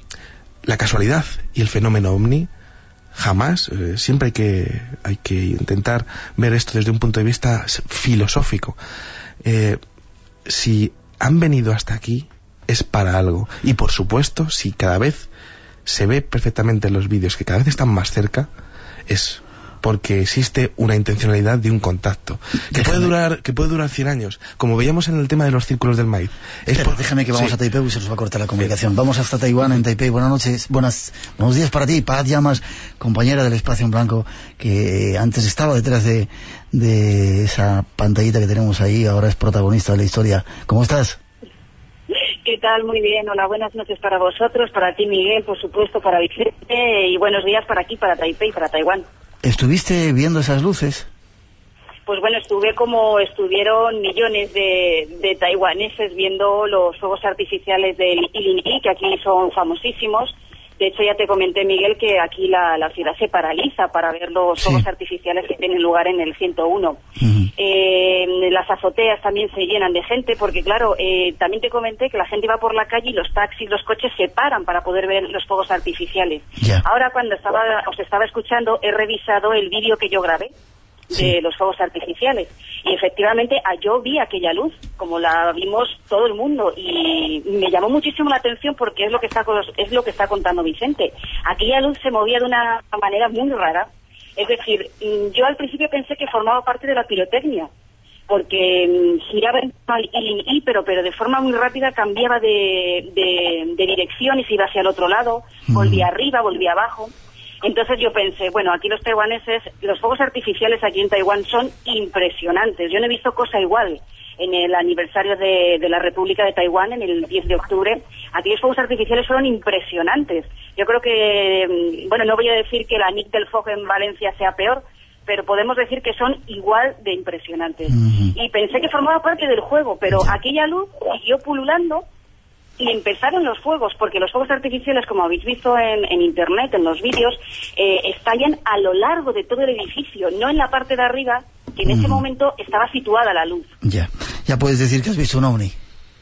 la casualidad y el fenómeno ovni jamás, eh, siempre hay que hay que intentar ver esto desde un punto de vista filosófico. Eh, si han venido hasta aquí es para algo, y por supuesto si cada vez se ve perfectamente en los vídeos que cada vez están más cerca, es porque existe una intencionalidad de un contacto que puede durar que puede durar cien años, como veíamos en el tema de los círculos del maíz. Es Espera, por... déjame que vamos sí. a Taipei y se nos va a cortar la comunicación. Vamos hasta Taiwán, en Taipei. Buenas noches, buenas, buenos días para ti, Paz Llamas, compañera del Espacio en Blanco, que antes estaba detrás de, de esa pantallita que tenemos ahí, ahora es protagonista de la historia. ¿Cómo estás? ¿Qué tal? Muy bien. Hola, buenas noches para vosotros, para ti, Miguel, por supuesto, para Vicente, y buenos días para aquí, para Taipei, para Taiwán. ¿Estuviste viendo esas luces? Pues bueno, estuve como estuvieron millones de, de taiwaneses viendo los fuegos artificiales del Ilini, que aquí son famosísimos. De hecho, ya te comenté, Miguel, que aquí la, la ciudad se paraliza para ver los fuegos sí. artificiales que tienen lugar en el ciento uno. Uh-huh. Eh, las azoteas también se llenan de gente, porque claro, eh, también te comenté que la gente va por la calle y los taxis, los coches se paran para poder ver los fuegos artificiales. Yeah. Ahora, cuando estaba os estaba escuchando, he revisado el vídeo que yo grabé de sí. los fuegos artificiales, y efectivamente yo vi aquella luz como la vimos todo el mundo, y me llamó muchísimo la atención porque es lo que está es lo que está contando Vicente. Aquella luz se movía de una manera muy rara, es decir, yo al principio pensé que formaba parte de la pirotecnia, porque giraba en y, pero pero de forma muy rápida cambiaba de, de, de dirección y se iba hacia el otro lado, mm. volvía arriba, volvía abajo. Entonces yo pensé, bueno, aquí los taiwaneses, los fuegos artificiales aquí en Taiwán son impresionantes. Yo no he visto cosa igual. En el aniversario de, de la República de Taiwán, en el diez de octubre, aquellos fuegos artificiales fueron impresionantes. Yo creo que, bueno, no voy a decir que la N I C del F O G en Valencia sea peor, pero podemos decir que son igual de impresionantes. Mm-hmm. Y pensé que formaba parte del juego, pero aquella luz siguió pululando. Y empezaron los fuegos, porque los fuegos artificiales, como habéis visto en, en internet, en los vídeos, eh, estallan a lo largo de todo el edificio, no en la parte de arriba, que en mm. ese momento estaba situada la luz. Ya, ya puedes decir que has visto un ovni.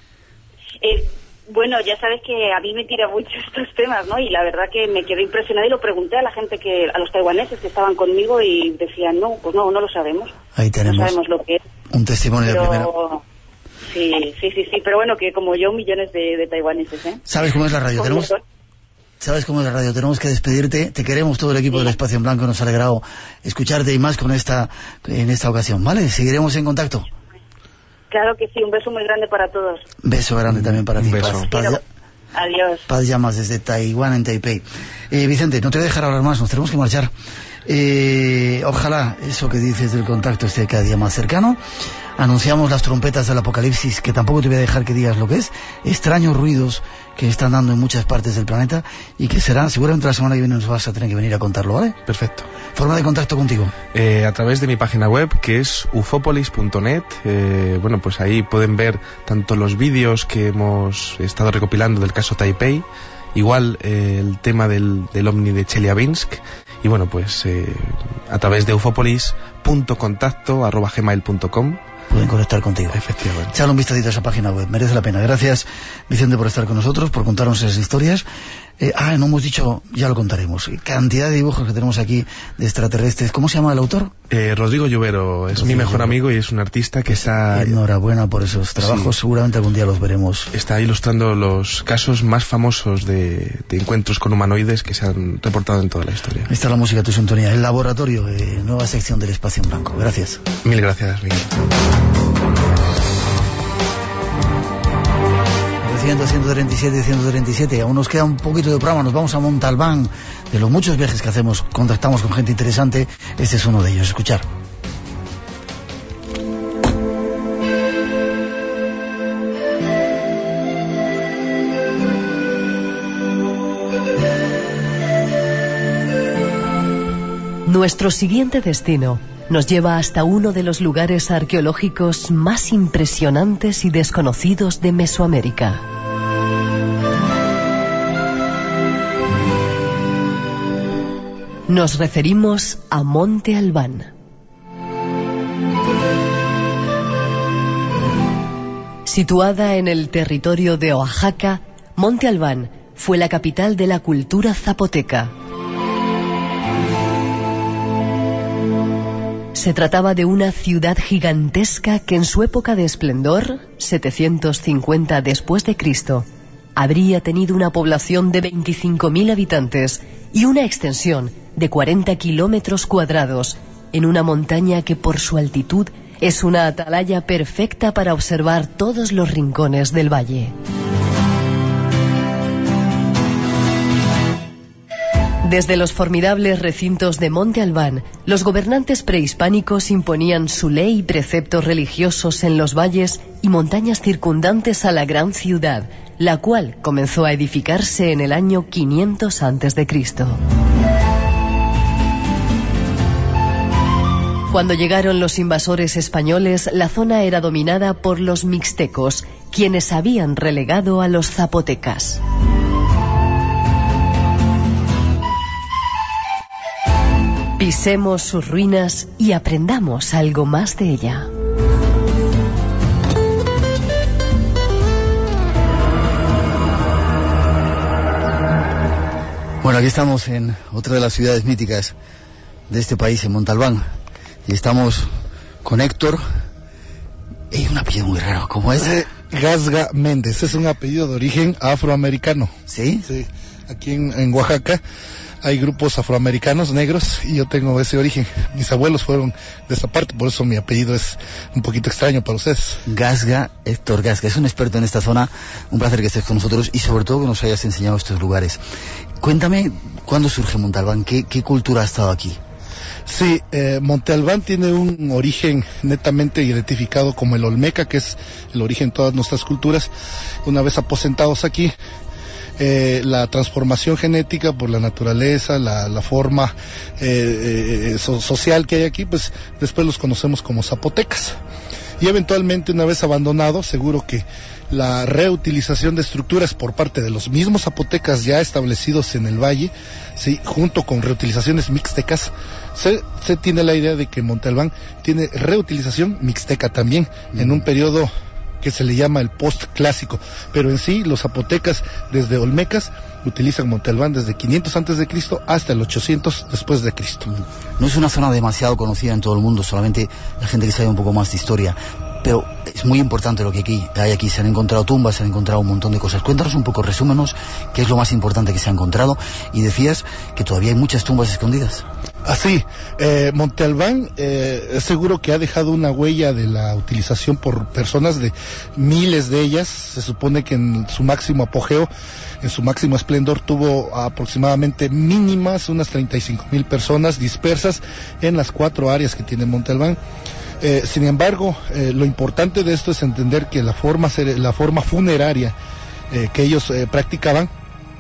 Eh, bueno, ya sabes que a mí me tira mucho estos temas, ¿no? Y la verdad que me quedé impresionada y lo pregunté a la gente, que a los taiwaneses que estaban conmigo, y decían, no, pues no, no lo sabemos. Ahí tenemos. No sabemos lo que es. Un testimonio Pero... de primera. Sí, sí, sí, sí, pero bueno, que como yo, millones de, de taiwaneses, ¿eh? ¿Sabes cómo es la radio? Tenemos, ¿Sabes cómo es la radio? Tenemos que despedirte. Te queremos, todo el equipo sí. del Espacio en Blanco. Nos ha alegrado escucharte y más con esta en esta ocasión, ¿vale? Seguiremos en contacto. Claro que sí, un beso muy grande para todos. Beso grande también para un ti. Beso. Paz, Paz, Adiós. Paz Llamas desde Taiwán, en Taipei. Eh, Vicente, no te voy a dejar hablar más, nos tenemos que marchar. Eh, ojalá eso que dices del contacto esté cada día más cercano. Anunciamos las trompetas del apocalipsis, que tampoco te voy a dejar que digas lo que es. Extraños ruidos que están dando en muchas partes del planeta y que serán, seguramente la semana que viene nos vas a tener que venir a contarlo, ¿vale? Perfecto. Forma de contacto contigo. Eh, a través de mi página web, que es ufopolis punto net. Eh, bueno, pues ahí pueden ver tanto los vídeos que hemos estado recopilando del caso Taipei, igual eh, el tema del, del ovni de Chelyabinsk, y bueno, pues eh, a través de ufopolis punto contacto arroba gmail punto com pueden conectar contigo. Efectivamente. Echale un vistacito a esa página web, merece la pena. Gracias, Vicente, por estar con nosotros, por contarnos esas historias. Eh, ah, no hemos dicho, ya lo contaremos, cantidad de dibujos que tenemos aquí de extraterrestres. ¿Cómo se llama el autor? Eh, Rodrigo Lluvero, es Rodrigo mi mejor Lluvero. amigo y es un artista que está... Enhorabuena por esos trabajos, sí. Seguramente algún día los veremos. Está ilustrando los casos más famosos de, de encuentros con humanoides que se han reportado en toda la historia. Esta es la música, tu sintonía, el laboratorio, eh, nueva sección del Espacio en Blanco. Gracias. Mil gracias, Miguel. ciento treinta y siete, ciento treinta y siete, aún nos queda un poquito de programa, nos vamos a Montalbán. De los muchos viajes que hacemos, contactamos con gente interesante, este es uno de ellos. Escuchar. Nuestro siguiente destino nos lleva hasta uno de los lugares arqueológicos más impresionantes y desconocidos de Mesoamérica. Nos referimos a Monte Albán. Situada en el territorio de Oaxaca, Monte Albán fue la capital de la cultura zapoteca. Se trataba de una ciudad gigantesca que en su época de esplendor, setecientos cincuenta después de Cristo, habría tenido una población de veinticinco mil habitantes y una extensión de cuarenta kilómetros cuadrados en una montaña que por su altitud es una atalaya perfecta para observar todos los rincones del valle. Desde los formidables recintos de Monte Albán, los gobernantes prehispánicos imponían su ley y preceptos religiosos en los valles y montañas circundantes a la gran ciudad, la cual comenzó a edificarse en el año quinientos antes de Cristo. Cuando llegaron los invasores españoles, la zona era dominada por los mixtecos, quienes habían relegado a los zapotecas. Pisemos sus ruinas y aprendamos algo más de ella. Bueno, aquí estamos en otra de las ciudades míticas de este país, en Monte Albán. Y estamos con Héctor. Y un apellido muy raro, ¿cómo es? Eh, Gasga Méndez, es un apellido de origen afroamericano. ¿Sí? Sí, aquí en, en Oaxaca hay grupos afroamericanos negros y yo tengo ese origen. Mis abuelos fueron de esa parte, por eso mi apellido es un poquito extraño para ustedes. Gasga, Héctor Gasga, es un experto en esta zona. Un placer que estés con nosotros y sobre todo que nos hayas enseñado estos lugares. Cuéntame, ¿cuándo surge Monte Albán? ¿Qué, qué cultura ha estado aquí? Sí, eh, Monte Albán tiene un origen netamente identificado como el Olmeca, que es el origen de todas nuestras culturas. Una vez aposentados aquí, eh, la transformación genética por la naturaleza, la, la forma eh, eh, so, social que hay aquí, pues después los conocemos como zapotecas. Y eventualmente, una vez abandonado, seguro que la reutilización de estructuras por parte de los mismos zapotecas ya establecidos en el valle, sí, junto con reutilizaciones mixtecas, se, se tiene la idea de que Monte Albán tiene reutilización mixteca también, mm. en un periodo que se le llama el post-clásico, pero en sí los zapotecas desde Olmecas utilizan Monte Albán desde quinientos antes de Cristo hasta el ochocientos después de Cristo. No es una zona demasiado conocida en todo el mundo, solamente la gente que sabe un poco más de historia, pero es muy importante lo que aquí hay aquí. Se han encontrado tumbas, se han encontrado un montón de cosas. Cuéntanos un poco, resúmenos qué es lo más importante que se ha encontrado, y decías que todavía hay muchas tumbas escondidas. Así, eh, Monte Albán eh, es seguro que ha dejado una huella de la utilización por personas, de miles de ellas. Se supone que en su máximo apogeo, en su máximo esplendor, tuvo aproximadamente mínimas unas treinta y cinco mil personas dispersas en las cuatro áreas que tiene Monte Albán. Eh, sin embargo, eh, lo importante de esto es entender que la forma, la forma funeraria eh, que ellos eh, practicaban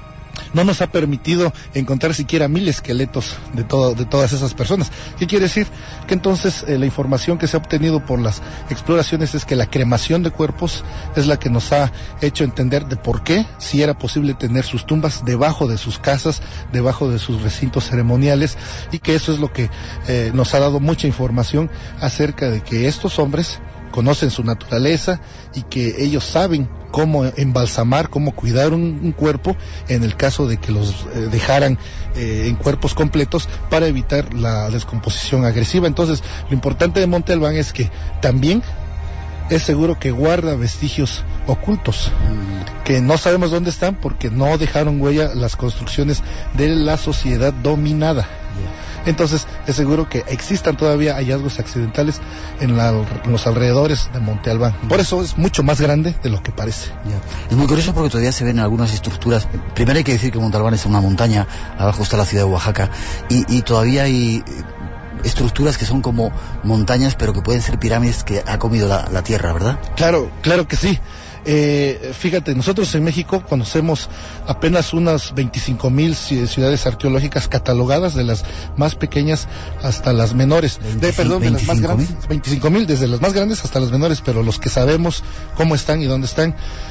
no nos ha permitido encontrar siquiera mil esqueletos de, todo, de todas esas personas. ¿Qué quiere decir? Que entonces eh, la información que se ha obtenido por las exploraciones es que la cremación de cuerpos es la que nos ha hecho entender de por qué, si era posible tener sus tumbas debajo de sus casas, debajo de sus recintos ceremoniales, y que eso es lo que eh, nos ha dado mucha información acerca de que estos hombres conocen su naturaleza y que ellos saben cómo embalsamar, cómo cuidar un, un cuerpo en el caso de que los eh, dejaran eh, en cuerpos completos para evitar la descomposición agresiva. Entonces, lo importante de Monte Albán es que también es seguro que guarda vestigios ocultos, que no sabemos dónde están porque no dejaron huella las construcciones de la sociedad dominada. Entonces es seguro que existan todavía hallazgos accidentales en, la, en los alrededores de Monte Albán. Por eso es mucho más grande de lo que parece. Yeah. Es muy curioso porque todavía se ven algunas estructuras. Primero hay que decir que Monte Albán es una montaña, abajo está la ciudad de Oaxaca, y, y todavía hay estructuras que son como montañas, pero que pueden ser pirámides que ha comido la, la tierra, ¿verdad? Claro, claro que sí. Eh, fíjate, nosotros en México conocemos apenas unas veinticinco mil ciudades arqueológicas catalogadas, de las más pequeñas hasta las menores. De, perdón, de las más grandes, veinticinco mil, desde las más grandes hasta las menores, pero los que sabemos cómo están y dónde están.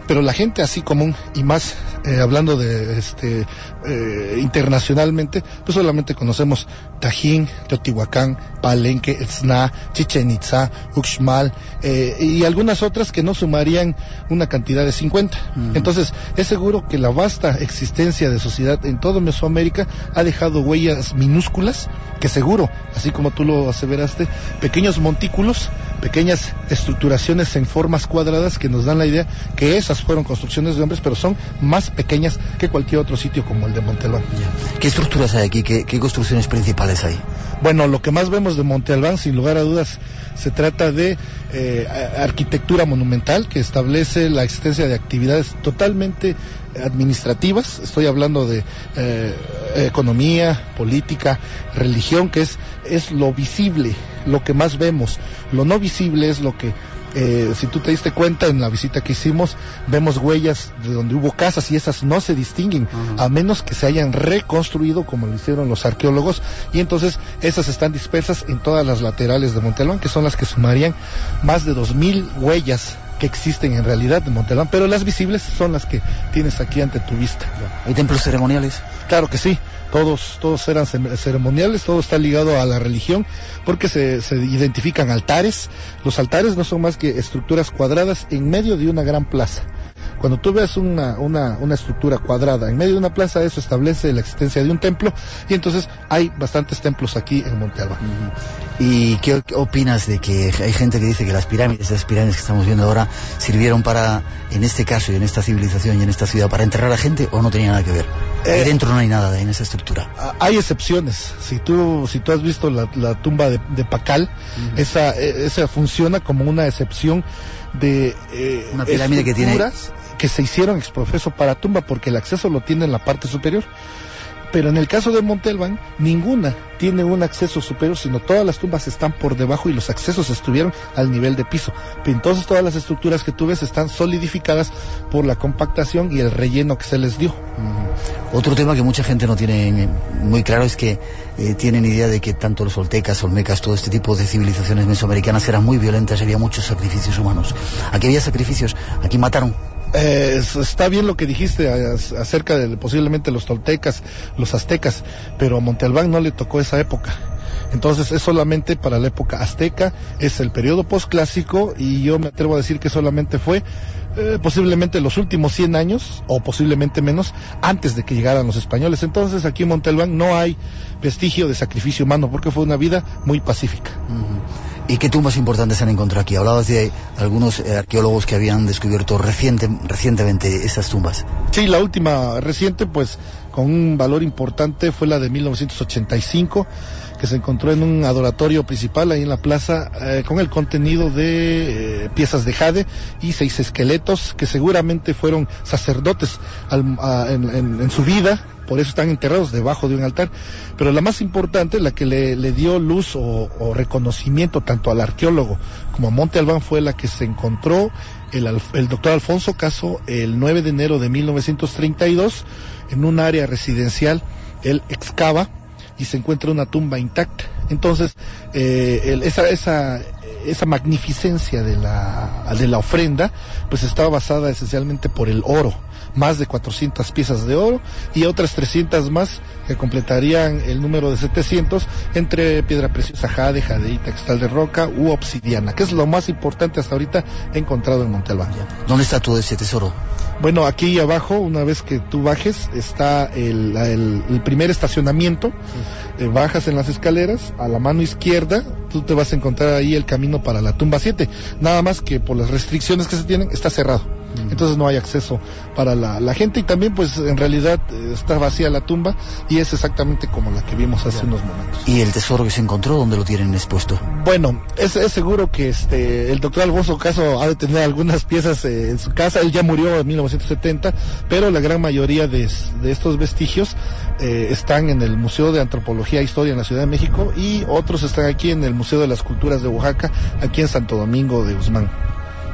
pero la gente así común y más eh, hablando de este eh, internacionalmente, pues solamente conocemos Tajín, Teotihuacán, Palenque, Etzna, Chichen Itzá, Uxmal eh, y algunas otras que no sumarían una cantidad de cincuenta. Mm. Entonces es seguro que la vasta existencia de sociedad en todo Mesoamérica ha dejado huellas minúsculas que seguro, así como tú lo aseveraste, pequeños montículos, pequeñas estructuraciones en formas cuadradas que nos dan la idea que esas fueron construcciones de hombres, pero son más pequeñas que cualquier otro sitio como el de Monte Albán. ¿Qué estructuras hay aquí? ¿Qué, qué construcciones principales hay? Bueno, lo que más vemos de Monte Albán, sin lugar a dudas, se trata de eh, arquitectura monumental que establece la existencia de actividades totalmente administrativas. Estoy hablando de eh, economía, política, religión, que es, es lo visible, lo que más vemos. Lo no visible es lo que Eh, si tú te diste cuenta en la visita que hicimos, vemos huellas de donde hubo casas y esas no se distinguen, uh-huh. a menos que se hayan reconstruido como lo hicieron los arqueólogos, y entonces esas están dispersas en todas las laterales de Monte Albán, que son las que sumarían más de dos mil huellas que existen en realidad de Monte Albán, pero las visibles son las que tienes aquí ante tu vista. ¿Hay templos ceremoniales? Claro que sí, todos todos eran ceremoniales, todo está ligado a la religión, porque se, se identifican altares. Los altares no son más que estructuras cuadradas en medio de una gran plaza. Cuando tú ves una, una, una estructura cuadrada en medio de una plaza, eso establece la existencia de un templo, y entonces hay bastantes templos aquí en Monte Albán. Uh-huh. ¿Y qué opinas de que hay gente que dice que las pirámides, las pirámides que estamos viendo ahora, sirvieron para, en este caso y en esta civilización y en esta ciudad, para enterrar a gente, o no tenía nada que ver? Eh, Ahí dentro no hay nada en esa estructura. Hay excepciones. Si tú si tú has visto la, la tumba de, de Pacal, uh-huh. esa, esa funciona como una excepción de eh, una pirámide que tiene que se hicieron exprofeso para tumba, porque el acceso lo tiene en la parte superior. Pero en el caso de Monte Albán, ninguna tiene un acceso superior, sino todas las tumbas están por debajo y los accesos estuvieron al nivel de piso. Entonces todas las estructuras que tú ves están solidificadas por la compactación y el relleno que se les dio. Uh-huh. Otro tema que mucha gente no tiene muy claro es que eh, tienen idea de que tanto los oltecas, olmecas, todo este tipo de civilizaciones mesoamericanas eran muy violentas, había muchos sacrificios humanos. Aquí había sacrificios, aquí mataron. Eh, está bien lo que dijiste acerca de posiblemente los toltecas, los aztecas, pero a Monte Albán no le tocó esa época. Entonces es solamente para la época azteca, es el periodo posclásico, y yo me atrevo a decir que solamente fue eh, posiblemente los últimos cien años, o posiblemente menos, antes de que llegaran los españoles. Entonces aquí en Monte Albán no hay vestigio de sacrificio humano, porque fue una vida muy pacífica. Uh-huh. ¿Y qué tumbas importantes han encontrado aquí? Hablabas de algunos eh, arqueólogos que habían descubierto reciente, recientemente esas tumbas. Sí, la última reciente, pues con un valor importante, fue la de mil novecientos ochenta y cinco, que se encontró en un adoratorio principal ahí en la plaza, eh, con el contenido de eh, piezas de jade y seis esqueletos que seguramente fueron sacerdotes al, a, en, en, en su vida. Por eso están enterrados debajo de un altar. Pero la más importante, la que le, le dio luz o, o reconocimiento tanto al arqueólogo como a Monte Albán, fue la que se encontró el, el doctor Alfonso Caso el nueve de enero de mil novecientos treinta y dos en un área residencial. Él excava y se encuentra una tumba intacta. Entonces, eh, el, esa, esa, esa magnificencia de la, de la ofrenda, pues estaba basada esencialmente por el oro. Más de cuatrocientas piezas de oro y otras trescientas más que completarían el número de setecientos entre piedra preciosa, jade, jadeíta, cristal de roca u obsidiana, que es lo más importante hasta ahorita encontrado en Monte Albán. ¿Dónde está todo ese tesoro? Bueno, aquí abajo, una vez que tú bajes, está el, el, el primer estacionamiento. Sí. Eh, bajas en las escaleras, a la mano izquierda, tú te vas a encontrar ahí el camino para la tumba siete. Nada más que por las restricciones que se tienen, está cerrado. Mm. Entonces no hay acceso para la, la gente, y también pues en realidad eh, está vacía la tumba y es exactamente como la que vimos hace ya. unos momentos. ¿Y el tesoro que se encontró, dónde lo tienen expuesto? Bueno, es, es seguro que este el doctor Alfonso Caso ha de tener algunas piezas eh, en su casa. Él ya murió en mil novecientos setenta, pero la gran mayoría de, de estos vestigios eh, están en el Museo de Antropología e Historia en la Ciudad de México, y otros están aquí en el Museo de las Culturas de Oaxaca, aquí en Santo Domingo de Guzmán.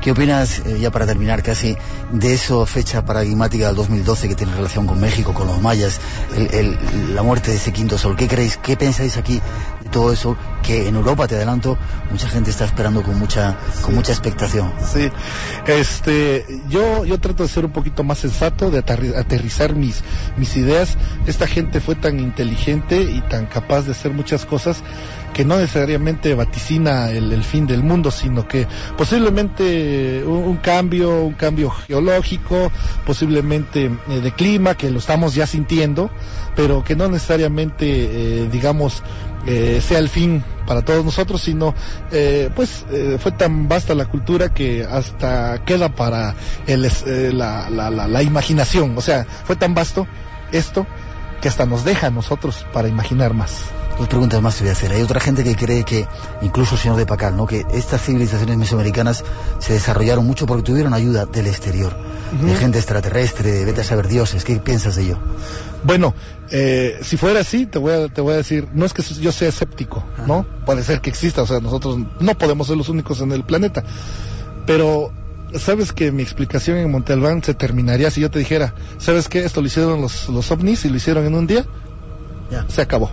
¿Qué opinas, eh, ya para terminar casi, de esa fecha paradigmática del dos mil doce que tiene relación con México, con los mayas, el, el, la muerte de ese quinto sol? ¿Qué creéis, qué pensáis aquí de todo eso que en Europa, te adelanto, mucha gente está esperando con mucha con sí. mucha expectación? Sí, este, yo yo trato de ser un poquito más sensato, de aterrizar mis mis ideas. Esta gente fue tan inteligente y tan capaz de hacer muchas cosas que no necesariamente vaticina el, el fin del mundo, sino que posiblemente un, un cambio, un cambio geológico, posiblemente eh, de clima, que lo estamos ya sintiendo, pero que no necesariamente, eh, digamos, eh, sea el fin para todos nosotros, sino eh, pues eh, fue tan vasta la cultura que hasta queda para el, eh, la, la, la, la imaginación. O sea, fue tan vasto esto que hasta nos deja a nosotros para imaginar más. Dos preguntas más te voy a hacer. Hay otra gente que cree que, incluso el señor de Pacal, ¿no?, que estas civilizaciones mesoamericanas se desarrollaron mucho porque tuvieron ayuda del exterior, uh-huh. de gente extraterrestre, de vete a saber dioses. ¿Qué piensas de ello? Bueno, eh, si fuera así, te voy a, te voy a decir, no es que yo sea escéptico, ¿no? Uh-huh. Puede ser que exista, o sea, nosotros no podemos ser los únicos en el planeta, pero sabes que mi explicación en Monte Albán se terminaría si yo te dijera, ¿sabes qué? Esto lo hicieron los, los ovnis y lo hicieron en un día. Ya. Se acabó.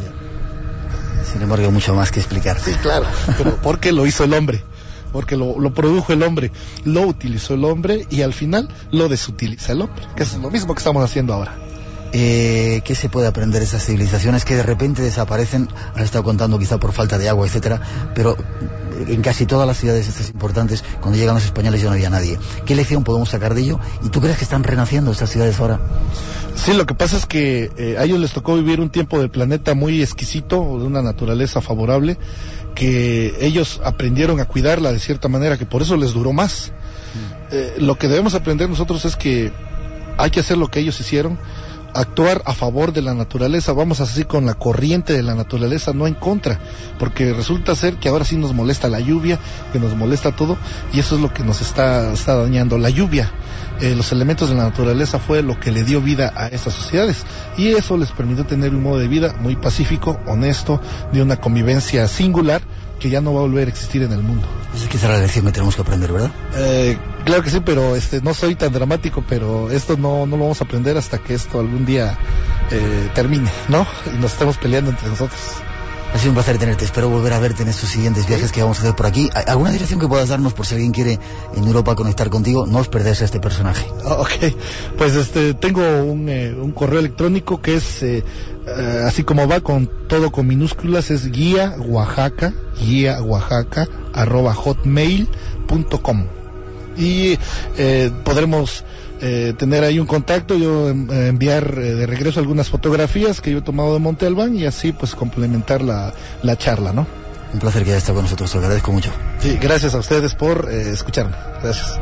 Ya. Sin embargo, hay mucho más que explicar. Sí, claro, pero porque lo hizo el hombre, porque lo, lo produjo el hombre, lo utilizó el hombre y al final lo desutiliza el hombre, que es lo mismo que estamos haciendo ahora. Eh, ¿Qué se puede aprender de esas civilizaciones que de repente desaparecen? Han estado contando quizá por falta de agua, etcétera, pero en casi todas las ciudades estas importantes, cuando llegan los españoles ya no había nadie. ¿Qué lección podemos sacar de ello? ¿Y tú crees que están renaciendo estas ciudades ahora? Sí, lo que pasa es que eh, a ellos les tocó vivir un tiempo del planeta muy exquisito, de una naturaleza favorable, que ellos aprendieron a cuidarla de cierta manera, que por eso les duró más. Mm. Eh, lo que debemos aprender nosotros es que hay que hacer lo que ellos hicieron, actuar a favor de la naturaleza, vamos así con la corriente de la naturaleza, no en contra, porque resulta ser que ahora sí nos molesta la lluvia, que nos molesta todo, y eso es lo que nos está, está dañando. La lluvia, eh, los elementos de la naturaleza fue lo que le dio vida a estas sociedades, y eso les permitió tener un modo de vida muy pacífico, honesto, de una convivencia singular, que ya no va a volver a existir en el mundo. Eso quizá la lección que tenemos que aprender, ¿verdad? Eh, claro que sí, pero este, no soy tan dramático, pero esto no, no lo vamos a aprender hasta que esto algún día eh, termine, ¿no? Y nos estemos peleando entre nosotros. Ha sido un placer tenerte, espero volver a verte en estos siguientes viajes que vamos a hacer por aquí. ¿Alguna dirección que puedas darnos por si alguien quiere en Europa conectar contigo? No os perdáis a este personaje. Ok, pues este tengo un, eh, un correo electrónico que es, eh, eh, así como va, con todo con minúsculas, es guía Oaxaca, guía Oaxaca, arroba hotmail punto com. Y eh, podremos eh, tener ahí un contacto, yo eh, enviar eh, de regreso algunas fotografías que yo he tomado de Monte Albán y así pues complementar la, la charla, ¿no? Un placer que haya estado con nosotros, te agradezco mucho. Sí, gracias a ustedes por eh, escucharme. Gracias.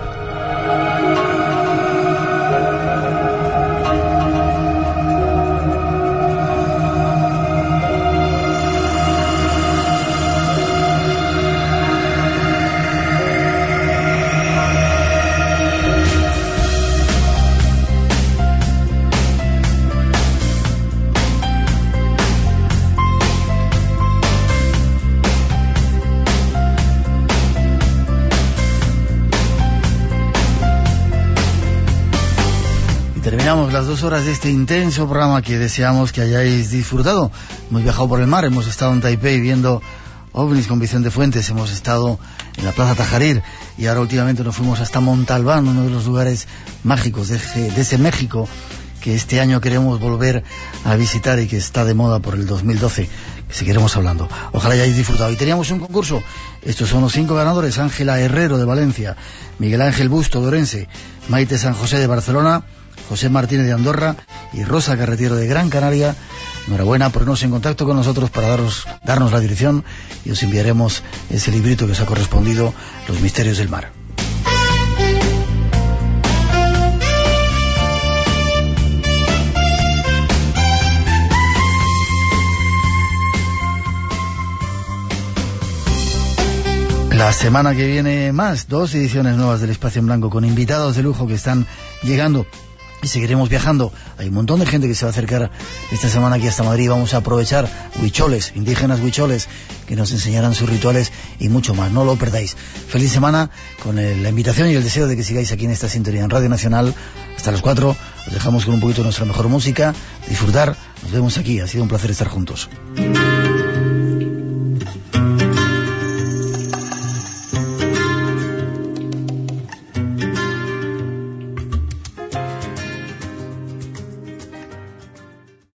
Terminamos las dos horas de este intenso programa que deseamos que hayáis disfrutado. Hemos viajado por el mar, hemos estado en Taipei viendo ovnis con Vicente Fuentes, hemos estado en la Plaza Tajarir y ahora últimamente nos fuimos hasta Monte Albán, uno de los lugares mágicos de ese, de ese México que este año queremos volver a visitar y que está de moda por el dos mil doce, que seguiremos hablando. Ojalá hayáis disfrutado. Y teníamos un concurso. Estos son los cinco ganadores: Ángela Herrero de Valencia, Miguel Ángel Busto de Orense, Maite San José de Barcelona, José Martínez de Andorra y Rosa Carretiero de Gran Canaria. Enhorabuena por ponernos en contacto con nosotros para daros, darnos la dirección y os enviaremos ese librito que os ha correspondido, Los Misterios del Mar. La semana que viene más, dos ediciones nuevas del Espacio en Blanco con invitados de lujo que están llegando y seguiremos viajando. Hay un montón de gente que se va a acercar esta semana aquí hasta Madrid. Vamos a aprovechar huicholes, indígenas huicholes, que nos enseñarán sus rituales y mucho más. No lo perdáis. Feliz semana, con el, la invitación y el deseo de que sigáis aquí en esta sintonía en Radio Nacional hasta las cuatro. Os dejamos con un poquito de nuestra mejor música. Disfrutar. Nos vemos aquí. Ha sido un placer estar juntos.